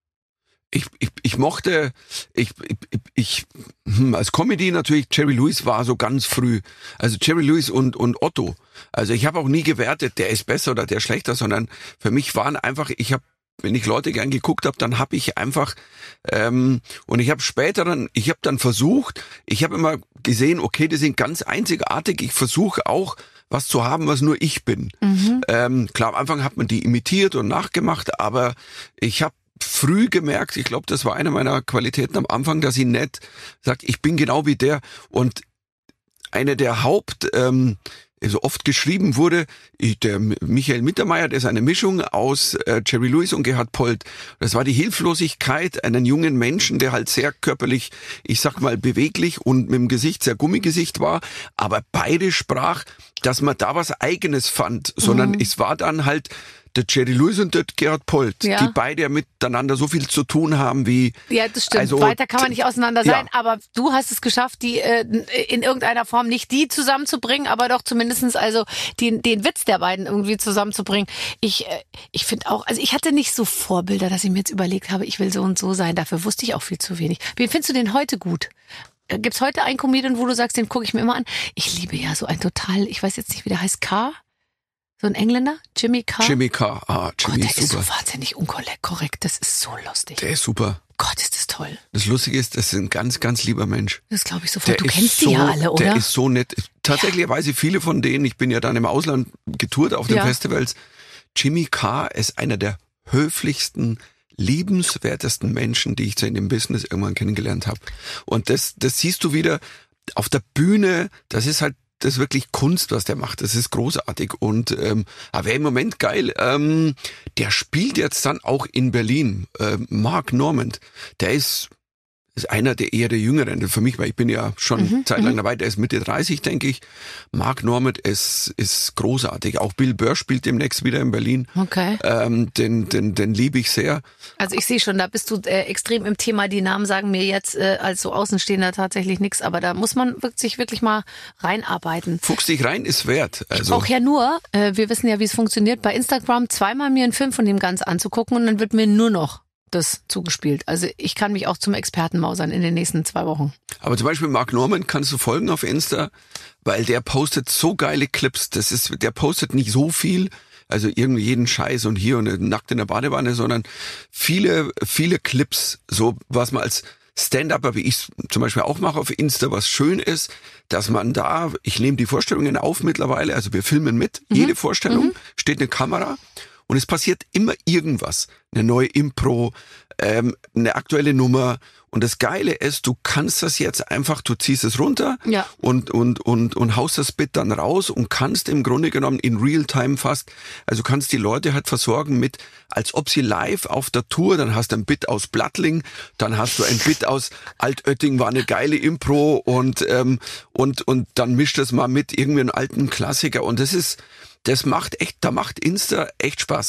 Ich, ich, ich mochte, ich, ich, ich hm, als Comedy natürlich, Jerry Lewis war so ganz früh. Also Jerry Lewis und, und Otto. Also ich habe auch nie gewertet, der ist besser oder der schlechter, sondern für mich waren einfach, ich habe, wenn ich Leute gern geguckt habe, dann habe ich einfach, ähm, und ich habe später dann, ich habe dann versucht, ich habe immer gesehen, okay, die sind ganz einzigartig, ich versuche auch, was zu haben, was nur ich bin. Mhm. Ähm, klar, am Anfang hat man die imitiert und nachgemacht, aber ich habe früh gemerkt, ich glaube, das war eine meiner Qualitäten am Anfang, dass ich nicht sagt, ich bin genau wie der. Und eine der Haupt, ähm, so oft geschrieben wurde, ich, der Michael Mittermeier, der ist eine Mischung aus äh, Jerry Lewis und Gerhard Polt. Das war die Hilflosigkeit einen jungen Menschen, der halt sehr körperlich, ich sag mal, beweglich und mit dem Gesicht sehr Gummigesicht war, aber beide sprach, dass man da was Eigenes fand, sondern mhm. es war dann halt der Jerry Lewis und der Gerhard Polt, ja. die beide miteinander so viel zu tun haben wie... Ja, das stimmt. Also, weiter kann man nicht auseinander sein, ja. aber du hast es geschafft, die äh, in irgendeiner Form nicht die zusammenzubringen, aber doch zumindestens also den, den Witz der beiden irgendwie zusammenzubringen. Ich, äh, ich finde auch, also ich hatte nicht so Vorbilder, dass ich mir jetzt überlegt habe, ich will so und so sein. Dafür wusste ich auch viel zu wenig. Wen findest du denn heute gut? Gibt's heute einen Comedian, wo du sagst, den gucke ich mir immer an? Ich liebe ja so ein total, ich weiß jetzt nicht, wie der heißt, Carr? So ein Engländer? Jimmy Carr? Jimmy Carr, ah, Jimmy Gott, ist der super. ist so wahnsinnig unkorrekt, das ist so lustig. Der ist super. Gott, ist das toll. Das Lustige ist, das ist ein ganz, ganz lieber Mensch. Das glaube ich sofort. Der du ist kennst so, die ja alle, oder? Der ist so nett. Tatsächlich weiß ich viele von denen, ich bin ja dann im Ausland getourt auf den ja. Festivals. Jimmy Carr ist einer der höflichsten, liebenswertesten Menschen, die ich so in dem Business irgendwann kennengelernt habe. Und das, das siehst du wieder auf der Bühne, das ist halt das ist wirklich Kunst, was der macht. Das ist großartig. Und ähm, aber im Moment geil. Ähm, der spielt jetzt dann auch in Berlin. Ähm, Mark Normand, der ist, ist einer der eher der Jüngeren. Für mich, weil ich bin ja schon Mhm, zeitlang mhm. dabei. Der ist Mitte dreißig, denke ich. Mark Normand ist ist großartig. Auch Bill Burr spielt demnächst wieder in Berlin. Okay. Ähm, den den den liebe ich sehr. Also ich sehe schon, da bist du äh, extrem im Thema. Die Namen sagen mir jetzt äh, als so Außenstehender tatsächlich nichts, aber da muss man wirklich, sich wirklich mal reinarbeiten. Fuchs dich rein ist wert. Also Auch ja nur, äh, wir wissen ja, wie es funktioniert, bei Instagram zweimal mir einen Film von dem Ganzen anzugucken und dann wird mir nur noch das zugespielt. Also ich kann mich auch zum Experten mausern in den nächsten zwei Wochen. Aber zum Beispiel Mark Normand kannst du folgen auf Insta, weil der postet so geile Clips. Das ist, der postet nicht so viel, also irgendwie jeden Scheiß und hier und nackt in der Badewanne, sondern viele, viele Clips, so was man als Stand-Upper, wie ich zum Beispiel auch mache auf Insta, was schön ist, dass man da, ich nehme die Vorstellungen auf mittlerweile, also wir filmen mit, mhm. jede Vorstellung, mhm. steht eine Kamera. Und es passiert immer irgendwas. Eine neue Impro, ähm, eine aktuelle Nummer. Und das Geile ist, du kannst das jetzt einfach, du ziehst es runter ja. und, und, und, und haust das Bit dann raus und kannst im Grunde genommen in Realtime fast, also kannst die Leute halt versorgen mit, als ob sie live auf der Tour, dann hast du ein Bit aus Blattling, dann hast du ein Bit aus Altötting, war eine geile Impro und, ähm, und, und dann mischt das mal mit irgendwie einen alten Klassiker. Und das ist, Das macht echt, da macht Insta echt Spaß. Mhm.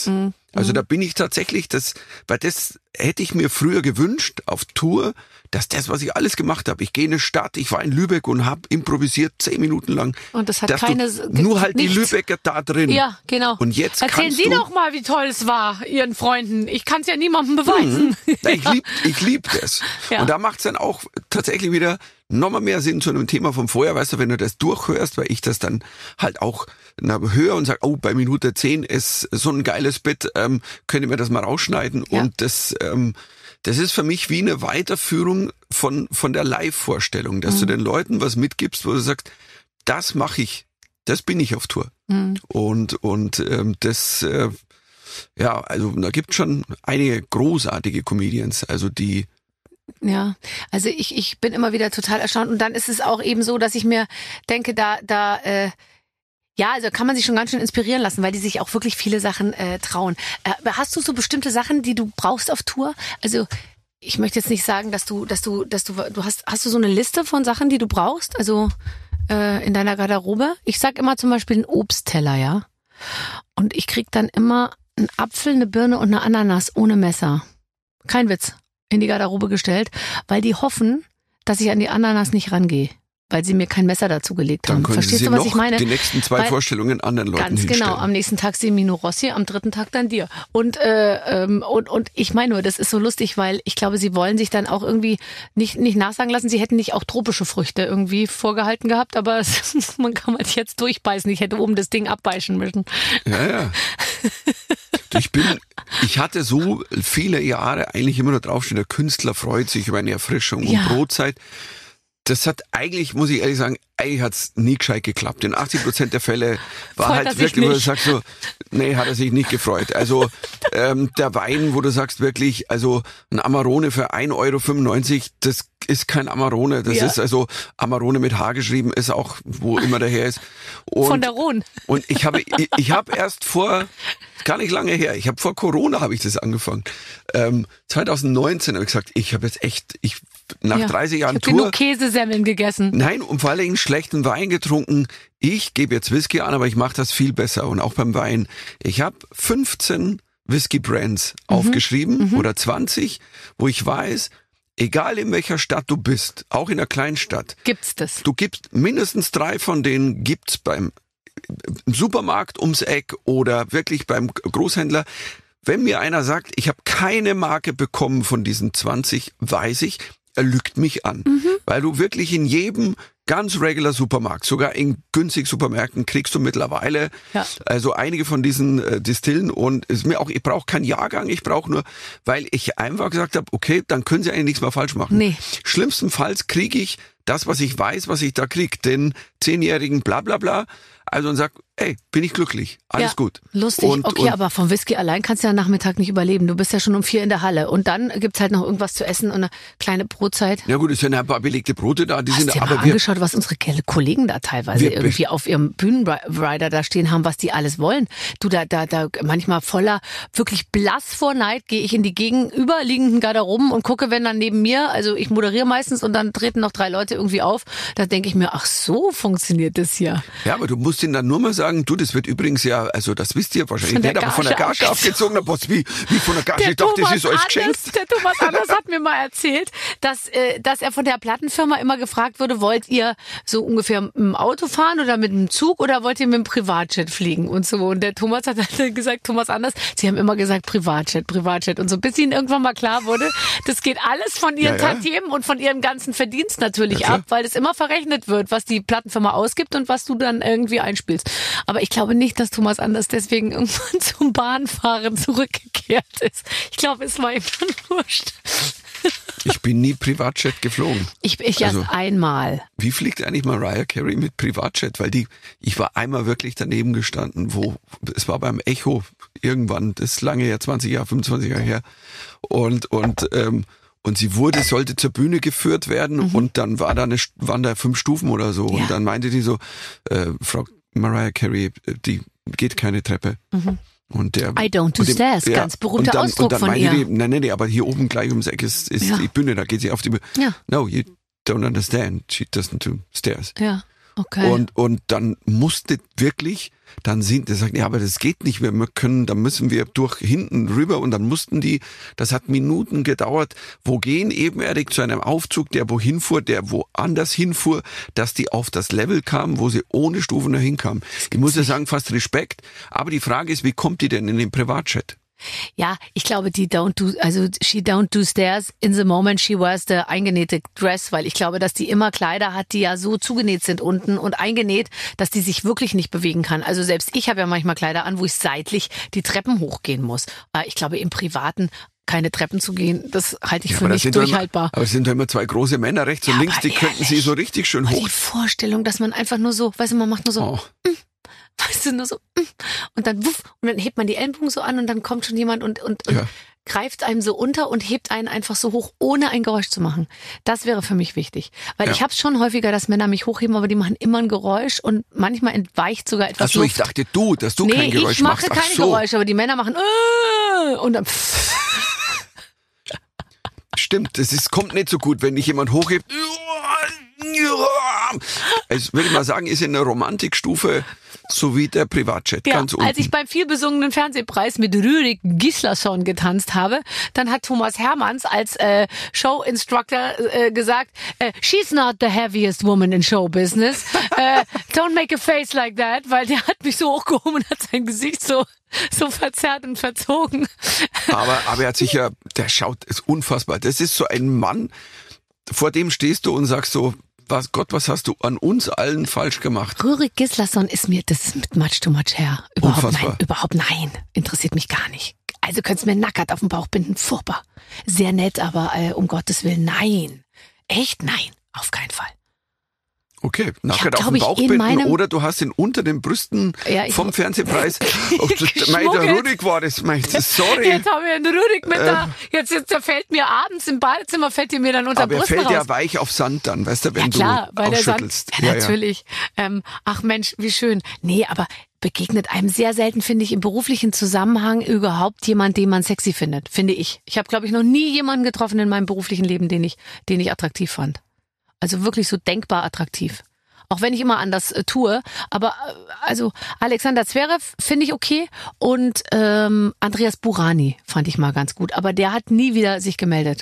Also mhm. da bin ich tatsächlich, das, weil das hätte ich mir früher gewünscht auf Tour, dass das, was ich alles gemacht habe, ich gehe in eine Stadt, ich war in Lübeck und habe improvisiert zehn Minuten lang. Und das hat dass keine, du, nur halt nichts. die Lübecker da drin. Ja, genau. Und jetzt Erzählen kannst Sie du, doch mal, wie toll es war, Ihren Freunden. Ich kann es ja niemandem beweisen. Mhm. Na, ich lieb, ich lieb das. Ja. Und da macht es dann auch tatsächlich wieder nochmal mehr Sinn zu einem Thema vom Vorher, weißt du, wenn du das durchhörst, weil ich das dann halt auch na, höre und sage, oh, bei Minute zehn ist so ein geiles Bit, ähm, könnt ihr mir das mal rausschneiden? Ja. Und das, ähm, das ist für mich wie eine Weiterführung von, von der Live-Vorstellung, dass mhm. du den Leuten was mitgibst, wo du sagst, das mache ich, das bin ich auf Tour. Mhm. Und, und ähm, das, äh, ja, also da gibt schon einige großartige Comedians, also die Ja, also ich, ich bin immer wieder total erstaunt und dann ist es auch eben so, dass ich mir denke, da, da, äh, ja, also kann man sich schon ganz schön inspirieren lassen, weil die sich auch wirklich viele Sachen äh, trauen. Äh, hast du so bestimmte Sachen, die du brauchst auf Tour? Also ich möchte jetzt nicht sagen, dass du, dass du, dass du, du hast, hast du so eine Liste von Sachen, die du brauchst? Also äh, in deiner Garderobe? Ich sag immer zum Beispiel einen Obstteller, ja. Und ich krieg dann immer einen Apfel, eine Birne und eine Ananas ohne Messer. Kein Witz. In die Garderobe gestellt, weil die hoffen, dass ich an die Ananas nicht rangehe, weil sie mir kein Messer dazu gelegt haben. Dann können Verstehst Sie du, was noch ich meine? die nächsten zwei weil, Vorstellungen anderen Leuten ganz hinstellen. genau, am nächsten Tag Semino Rossi, am dritten Tag dann dir. Und, äh, ähm, und, und ich meine nur, das ist so lustig, weil ich glaube, sie wollen sich dann auch irgendwie nicht, nicht nachsagen lassen, sie hätten nicht auch tropische Früchte irgendwie vorgehalten gehabt, aber es, man kann halt jetzt durchbeißen. Ich hätte oben das Ding abbeißen müssen. Ja, ja. Ich bin, ich hatte so viele Jahre eigentlich immer nur draufstehen, der Künstler freut sich über eine Erfrischung Ja. und Brotzeit. Das hat eigentlich, muss ich ehrlich sagen, eigentlich hat's nie gescheit geklappt. In achtzig Prozent der Fälle war Freut er halt sich wirklich, wo du nicht. sagst so, nee, hat er sich nicht gefreut. Also ähm, der Wein, wo du sagst wirklich, also ein Amarone für ein Euro fünfundneunzig, das ist kein Amarone. Das Ja. ist also Amarone mit H geschrieben, ist auch, wo immer der her ist. Und, Von der Rhone. Und ich habe, ich, ich habe erst vor, gar nicht lange her, ich habe vor Corona habe ich das angefangen. Ähm, zwanzig neunzehn habe ich gesagt, ich habe jetzt echt, ich nach Ja. dreißig Jahren Ich habe Tour. genug Käsesemmeln gegessen. Nein, und vor allen Dingen schlechten Wein getrunken. Ich gebe jetzt Whisky an, aber ich mache das viel besser. Und auch beim Wein. Ich habe fünfzehn Whisky-Brands mhm. aufgeschrieben mhm. oder zwanzig, wo ich weiß, egal in welcher Stadt du bist, auch in einer Kleinstadt, Gibt's das? du gibst mindestens drei von denen gibt's beim Supermarkt ums Eck oder wirklich beim Großhändler. Wenn mir einer sagt, ich habe keine Marke bekommen von diesen zwanzig, weiß ich, er lügt mich an. Mhm. Weil du wirklich in jedem ganz regular Supermarkt, sogar in günstig Supermärkten kriegst du mittlerweile Ja. also einige von diesen äh, Distillen und ist mir auch, ich brauche keinen Jahrgang, ich brauche nur, weil ich einfach gesagt habe, okay, dann können sie eigentlich nichts mehr falsch machen. Nee. Schlimmstenfalls kriege ich das, was ich weiß, was ich da krieg, den zehnjährigen bla bla bla, also und sag, ey, bin ich glücklich, alles ja, gut. Lustig, und, okay, und, aber vom Whisky allein kannst du ja am Nachmittag nicht überleben. Du bist ja schon um vier in der Halle und dann gibt's halt noch irgendwas zu essen und eine kleine Brotzeit. Ja gut, es sind ein paar belegte Brote da, die Hast sind du dir aber mal wir, angeschaut, was unsere Kollegen da teilweise wir- irgendwie auf ihrem Bühnenrider da stehen haben, was die alles wollen? Du, da, da, da manchmal voller, wirklich blass vor Neid gehe ich in die gegenüberliegenden Garderoben und gucke, wenn dann neben mir, also ich moderiere meistens und dann treten noch drei Leute irgendwie auf, da denke ich mir, ach so funktioniert das hier. ja, aber du musst ihnen dann nur mal sagen, du, das wird übrigens ja, also das wisst ihr wahrscheinlich Von der nicht, aber von der Gage Gage abgezogen, der Boss, wie, wie von der Gage, ich dachte, das ist alles geschenkt. Anders, der Thomas Anders hat mir mal erzählt, dass, äh, dass er von der Plattenfirma immer gefragt wurde, wollt ihr so ungefähr mit dem Auto fahren oder mit dem Zug oder wollt ihr mit dem Privatjet fliegen und so. Und der Thomas hat dann gesagt, Thomas Anders, sie haben immer gesagt Privatjet, Privatjet und so, bis ihnen irgendwann mal klar wurde, das geht alles von ihren Ja, ja. Tantiemen und von ihrem ganzen Verdienst natürlich Ja, klar. ab, weil es immer verrechnet wird, was die Plattenfirma ausgibt und was du dann irgendwie einspielst. Aber ich glaube nicht, dass Thomas Anders deswegen irgendwann zum Bahnfahren zurückgekehrt ist. Ich glaube, es war ihm dann wurscht. Ich bin nie Privatjet geflogen. Ich, ich Also- erst einmal. Wie fliegt eigentlich Mariah Carey mit Privatjet? Weil die, ich war einmal wirklich daneben gestanden, wo, es war beim Echo irgendwann, das ist lange her, zwanzig Jahre, fünfundzwanzig Jahre her. Und, und, ähm, und sie wurde, sollte zur Bühne geführt werden Mhm. und dann war da eine, waren da fünf Stufen oder so. Ja. Und dann meinte die so, äh, Frau Mariah Carey, die geht keine Treppe. Und der, Mhm. I don't do und dem- stairs, ganz berühmter und dann, Ausdruck und dann von meinte ihr. Die, nein, nein, nee, aber hier oben gleich ums Eck ist, ist Ja. die Bühne, da geht sie auf die Bühne. Ja. No, you don't understand. She doesn't do stairs. Ja. Okay. Und, und dann musste wirklich, dann sind, die sagen, ja, aber das geht nicht, wir können, da müssen wir durch hinten rüber und dann mussten die, das hat Minuten gedauert, wo gehen ebenerdig zu einem Aufzug, der wohin fuhr, der woanders hinfuhr, dass die auf das Level kamen, wo sie ohne Stufen dahin kamen. Ich muss ja sagen, fast Respekt, aber die Frage ist, wie kommt die denn in den Privatjet? Ja, ich glaube, die don't do, also she don't do stairs in the moment she wears the eingenähte dress, weil ich glaube, dass die immer Kleider hat, die ja so zugenäht sind unten und eingenäht, dass die sich wirklich nicht bewegen kann. Also selbst ich habe ja manchmal Kleider an, wo ich seitlich die Treppen hochgehen muss. Ich glaube, im Privaten keine Treppen zu gehen, das halte ich ja, für nicht durchhaltbar. Immer, aber es sind doch immer zwei große Männer rechts ja, und links, die ehrlich, könnten sie so richtig schön hoch. Die Vorstellung, dass man einfach nur so, weißt du, man macht nur so... Oh. Mm. Weißt du, nur so, und dann wuff, und dann hebt man die Ellenbogen so an und dann kommt schon jemand und, und, und ja. greift einem so unter und hebt einen einfach so hoch, ohne ein Geräusch zu machen. Das wäre für mich wichtig. Weil ja. ich habe schon häufiger, dass Männer mich hochheben, aber die machen immer ein Geräusch und manchmal entweicht sogar etwas Achso, Luft. ich dachte du, dass du nee, kein Geräusch machst. Nee, ich mache keine so. Geräusche, aber die Männer machen äh, und dann pff. Stimmt, es ist, kommt nicht so gut, wenn dich jemand hochhebt. Also würde ich mal sagen, ist in der Romantikstufe so wie der Privatjet, ja, ganz unten. Als ich beim vielbesungenen Fernsehpreis mit Rürik Gislason getanzt habe, dann hat Thomas Hermanns als äh, Show-Instructor äh, gesagt, äh, she's not the heaviest woman in show business. äh, don't make a face like that, weil der hat mich so hochgehoben und hat sein Gesicht so so verzerrt und verzogen. Aber, aber er hat sich ja, der schaut, ist unfassbar. Das ist so ein Mann, vor dem stehst du und sagst so, was Gott, was hast du an uns allen falsch gemacht? Rürik Gislason ist mir, das ist mit much too much hair. Überhaupt Unfassbar. nein, überhaupt nein. Interessiert mich gar nicht. Also könntest du mir nackert auf den Bauch binden, furchtbar. Sehr nett, aber äh, um Gottes Willen, nein. Echt nein, auf keinen Fall. Okay, nachher auf den Bauch binden oder du hast ihn unter den Brüsten ja, vom Fernsehpreis. Meiner Rürik war das, meinte sorry. Jetzt haben wir einen Rürik mit äh, da. Jetzt, jetzt der fällt mir abends im Badezimmer, fällt dir mir dann unter den Brüsten raus. Aber er fällt ja weich auf Sand dann, weißt du, wenn ja, klar, du ausschüttelst. Ja, natürlich. Ja, ja. Ähm, ach Mensch, wie schön. Nee, aber begegnet einem sehr selten, finde ich, im beruflichen Zusammenhang überhaupt jemand, den man sexy findet, finde ich. Ich habe, glaube ich, noch nie jemanden getroffen in meinem beruflichen Leben, den ich, den ich attraktiv fand. Also wirklich so denkbar attraktiv. Auch wenn ich immer anders äh, tue. Aber äh, also Alexander Zverev finde ich okay. Und ähm, Andreas Burani fand ich mal ganz gut. Aber der hat nie wieder sich gemeldet.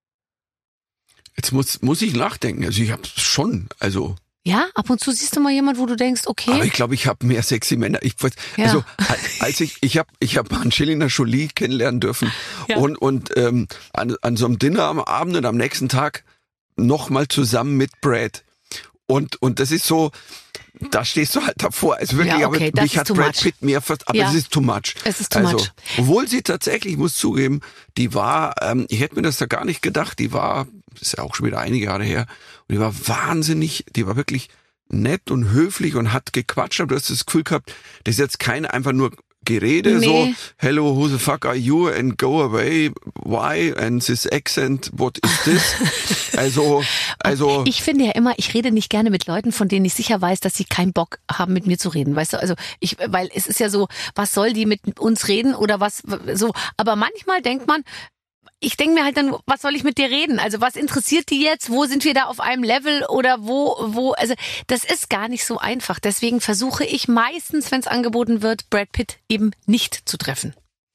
Jetzt muss, muss ich nachdenken. Also ich habe schon, also... Ja, ab und zu siehst du mal jemand, wo du denkst, okay. Aber ich glaube, ich habe mehr sexy Männer. Ich, ja. Also als ich, ich habe ich hab Angelina Jolie kennenlernen dürfen. Ja. Und, und ähm, an, an so einem Dinner am Abend und am nächsten Tag nochmal zusammen mit Brad. Und, und das ist so, da stehst du halt davor. Also wirklich, ja, okay, aber mich hat Brad Pitt mehr fast, aber ja, es ist too much. Es ist too also, much. Obwohl sie tatsächlich, ich muss zugeben, die war, ähm, ich hätte mir das da gar nicht gedacht, die war, das ist ja auch schon wieder einige Jahre her, und die war wahnsinnig, die war wirklich nett und höflich und hat gequatscht, aber du hast das Gefühl gehabt, das ist jetzt kein einfach nur Gerede, nee. So, hello, who the fuck are you and go away, why, and this accent, what is this? Also, also. Ich finde ja immer, ich rede nicht gerne mit Leuten, von denen ich sicher weiß, dass sie keinen Bock haben, mit mir zu reden, weißt du, also ich, weil es ist ja so, was soll die mit uns reden oder was, so, aber manchmal denkt man, ich denke mir halt dann, was soll ich mit dir reden? Also was interessiert die jetzt? Wo sind wir da auf einem Level oder wo, wo, also das ist gar nicht so einfach. Deswegen versuche ich meistens, wenn es angeboten wird, Brad Pitt eben nicht zu treffen.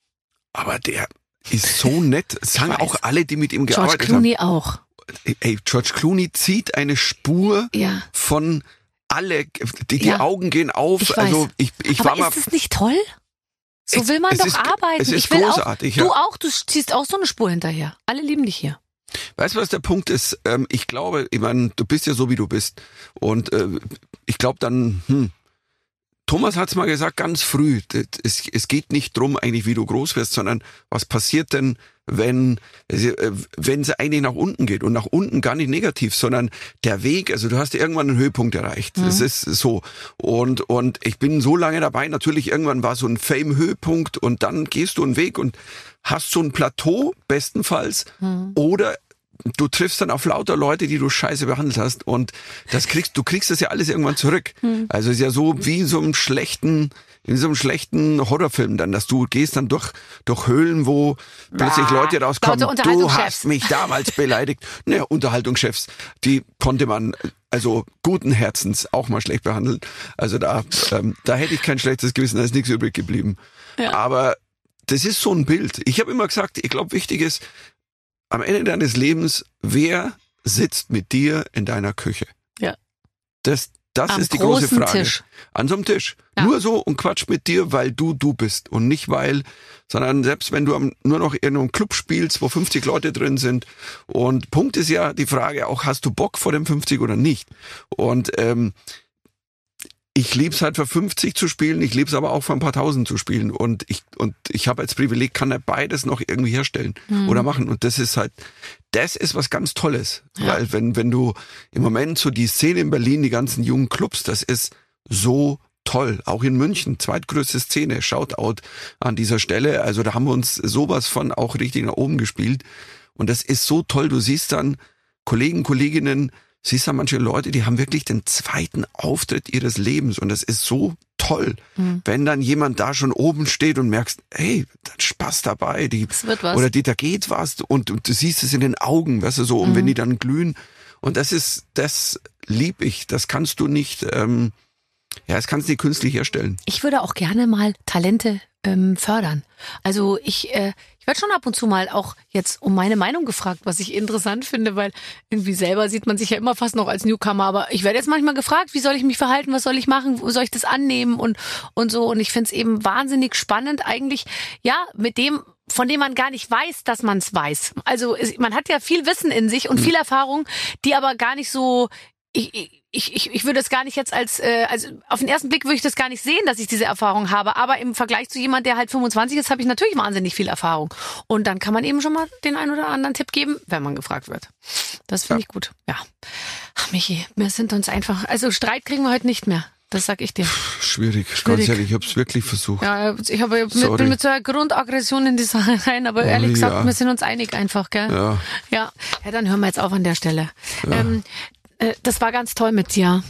Aber der ist so nett. Das sagen auch alle, die mit ihm gearbeitet haben. George Clooney haben. auch. Ey, George Clooney zieht eine Spur ja. von alle, die, die ja. Augen gehen auf. Ich also weiß. ich, ich Aber war mal. ist es nicht toll? So es, will man doch ist, arbeiten. Es ist ich will großartig. Auch, ja. Du auch, du ziehst auch so eine Spur hinterher. Alle lieben dich hier. Weißt du, was der Punkt ist? Ähm, ich glaube, ich meine, du bist ja so, wie du bist. Und äh, ich glaube dann, hm, Thomas hat's mal gesagt, ganz früh, es, es geht nicht drum eigentlich, wie du groß wirst, sondern was passiert denn, wenn wenn es eigentlich nach unten geht und nach unten gar nicht negativ, sondern der Weg, also du hast irgendwann einen Höhepunkt erreicht. Mhm. Das ist so. Und und ich bin so lange dabei, natürlich irgendwann war so ein Fame-Höhepunkt und dann gehst du einen Weg und hast so ein Plateau, bestenfalls, mhm. oder du triffst dann auf lauter Leute, die du scheiße behandelt hast und das kriegst, du kriegst das ja alles irgendwann zurück. Mhm. Also es ist ja so wie in so einem schlechten, in so einem schlechten Horrorfilm dann, dass du gehst dann durch, durch Höhlen, wo ah, plötzlich Leute rauskommen, du hast mich damals beleidigt. Naja, Unterhaltungschefs, die konnte man also guten Herzens auch mal schlecht behandeln. Also da, ähm, da hätte ich kein schlechtes Gewissen, da ist nichts übrig geblieben. Ja. Aber das ist so ein Bild. Ich habe immer gesagt, ich glaube, wichtig ist, am Ende deines Lebens, wer sitzt mit dir in deiner Küche? Ja. Das, das Am ist die große Frage. Tisch. An so einem Tisch. Ja. Nur so und quatscht mit dir, weil du du bist und nicht weil, sondern selbst wenn du am, nur noch in einem Club spielst, wo fünfzig Leute drin sind. Und Punkt ist ja die Frage auch, hast du Bock vor dem fünfzig oder nicht? Und ähm, ich lieb's halt für fünfzig zu spielen, ich lieb's aber auch für ein paar Tausend zu spielen und ich und ich habe als Privileg, kann er beides noch irgendwie herstellen mhm. oder machen und das ist halt, das ist was ganz Tolles, ja. Weil wenn wenn du im Moment so die Szene in Berlin, die ganzen jungen Clubs, das ist so toll, auch in München, zweitgrößte Szene, Shoutout an dieser Stelle, also da haben wir uns sowas von auch richtig nach oben gespielt und das ist so toll, du siehst dann Kollegen, Kolleginnen, siehst du manche Leute, die haben wirklich den zweiten Auftritt ihres Lebens und das ist so toll, mhm. wenn dann jemand da schon oben steht und merkst, hey, da ist Spaß dabei, die, das wird was. Oder die, da geht was und, und du siehst es in den Augen, weißt du, so, und mhm. wenn die dann glühen und das ist, das lieb ich, das kannst du nicht, ähm, ja, das kannst du nicht künstlich herstellen. Ich würde auch gerne mal Talente ähm, fördern. Also ich, äh, ich werde schon ab und zu mal auch jetzt um meine Meinung gefragt, was ich interessant finde, weil irgendwie selber sieht man sich ja immer fast noch als Newcomer, aber ich werde jetzt manchmal gefragt, wie soll ich mich verhalten, was soll ich machen, wo soll ich das annehmen und und so und ich finde es eben wahnsinnig spannend eigentlich, ja, mit dem, von dem man gar nicht weiß, dass man es weiß. Also man hat ja viel Wissen in sich und viel Erfahrung, die aber gar nicht so, ich, ich Ich, ich, ich würde es gar nicht jetzt als, äh, also auf den ersten Blick würde ich das gar nicht sehen, dass ich diese Erfahrung habe. Aber im Vergleich zu jemand, der halt fünfundzwanzig ist, habe ich natürlich wahnsinnig viel Erfahrung. Und dann kann man eben schon mal den einen oder anderen Tipp geben, wenn man gefragt wird. Das finde ja. ich gut. Ja. Ach, Michi, wir sind uns einfach, also Streit kriegen wir heute nicht mehr. Das sag ich dir. Schwierig, Schwierig. ganz ehrlich, ich habe es wirklich versucht. Ja, ich habe mit, bin mit so einer Grundaggression in die Sache rein, aber oh, ehrlich gesagt, ja. wir sind uns einig einfach, gell? Ja. Ja, ja, dann hören wir jetzt auf an der Stelle. Ja. Ähm, Das war ganz toll mit dir.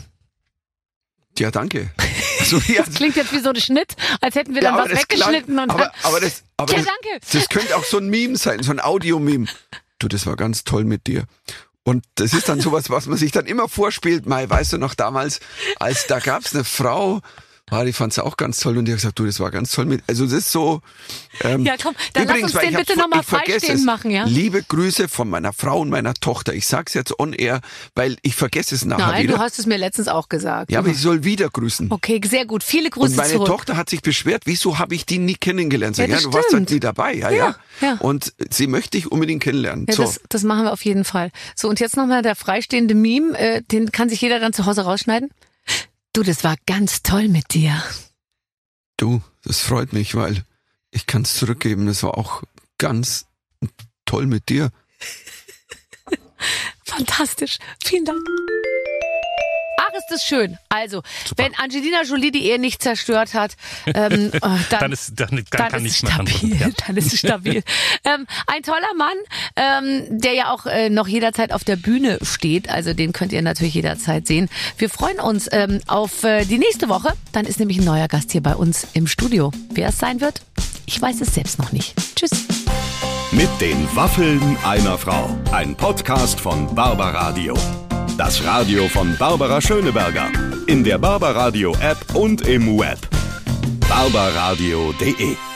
Ja, danke. Also, ja, das klingt jetzt wie so ein Schnitt, als hätten wir dann ja, was weggeschnitten. Klang, und aber, aber das, aber ja, das, danke. Das könnte auch so ein Meme sein, so ein Audio-Meme. Du, das war ganz toll mit dir. Und das ist dann sowas, was man sich dann immer vorspielt. Mai, weißt du noch damals, als da gab's eine Frau, ah, die fand's auch ganz toll und die hat gesagt, du, das war ganz toll mit. Also das ist so. Ähm, ja, komm, dann übrigens, lass uns den bitte nochmal freistehen machen, ja? Liebe Grüße von meiner Frau und meiner Tochter. Ich sag's jetzt on air, weil ich vergesse es nachher Nein, wieder. du hast es mir letztens auch gesagt. Ja, aber ich soll wieder grüßen. Okay, sehr gut. Viele Grüße Und meine zurück. Tochter hat sich beschwert, wieso habe ich die nie kennengelernt? Ja, ja, das du stimmt. warst halt nie dabei. Ja, ja, ja, ja. Und sie möchte ich unbedingt kennenlernen. Ja, so. das, das machen wir auf jeden Fall. So, und jetzt nochmal der freistehende Meme. Äh, den kann sich jeder dann zu Hause rausschneiden. Du, das war ganz toll mit dir. Du, das freut mich, weil ich kann es zurückgeben. Das war auch ganz toll mit dir. Fantastisch. Vielen Dank. Ach, ist das schön. Also, Super. wenn Angelina Jolie die Ehe nicht zerstört hat, ähm, äh, dann, dann, ist, dann, dann, dann kann ist es nichts stabil. mehr ja. Dann ist es stabil. ähm, ein toller Mann, ähm, der ja auch äh, noch jederzeit auf der Bühne steht. Also den könnt ihr natürlich jederzeit sehen. Wir freuen uns ähm, auf äh, die nächste Woche. Dann ist nämlich ein neuer Gast hier bei uns im Studio. Wer es sein wird, ich weiß es selbst noch nicht. Tschüss. Mit den Waffeln einer Frau. Ein Podcast von Barbaradio. Das Radio von Barbara Schöneberger. In der Barbaradio App und im Web. barbaradio punkt de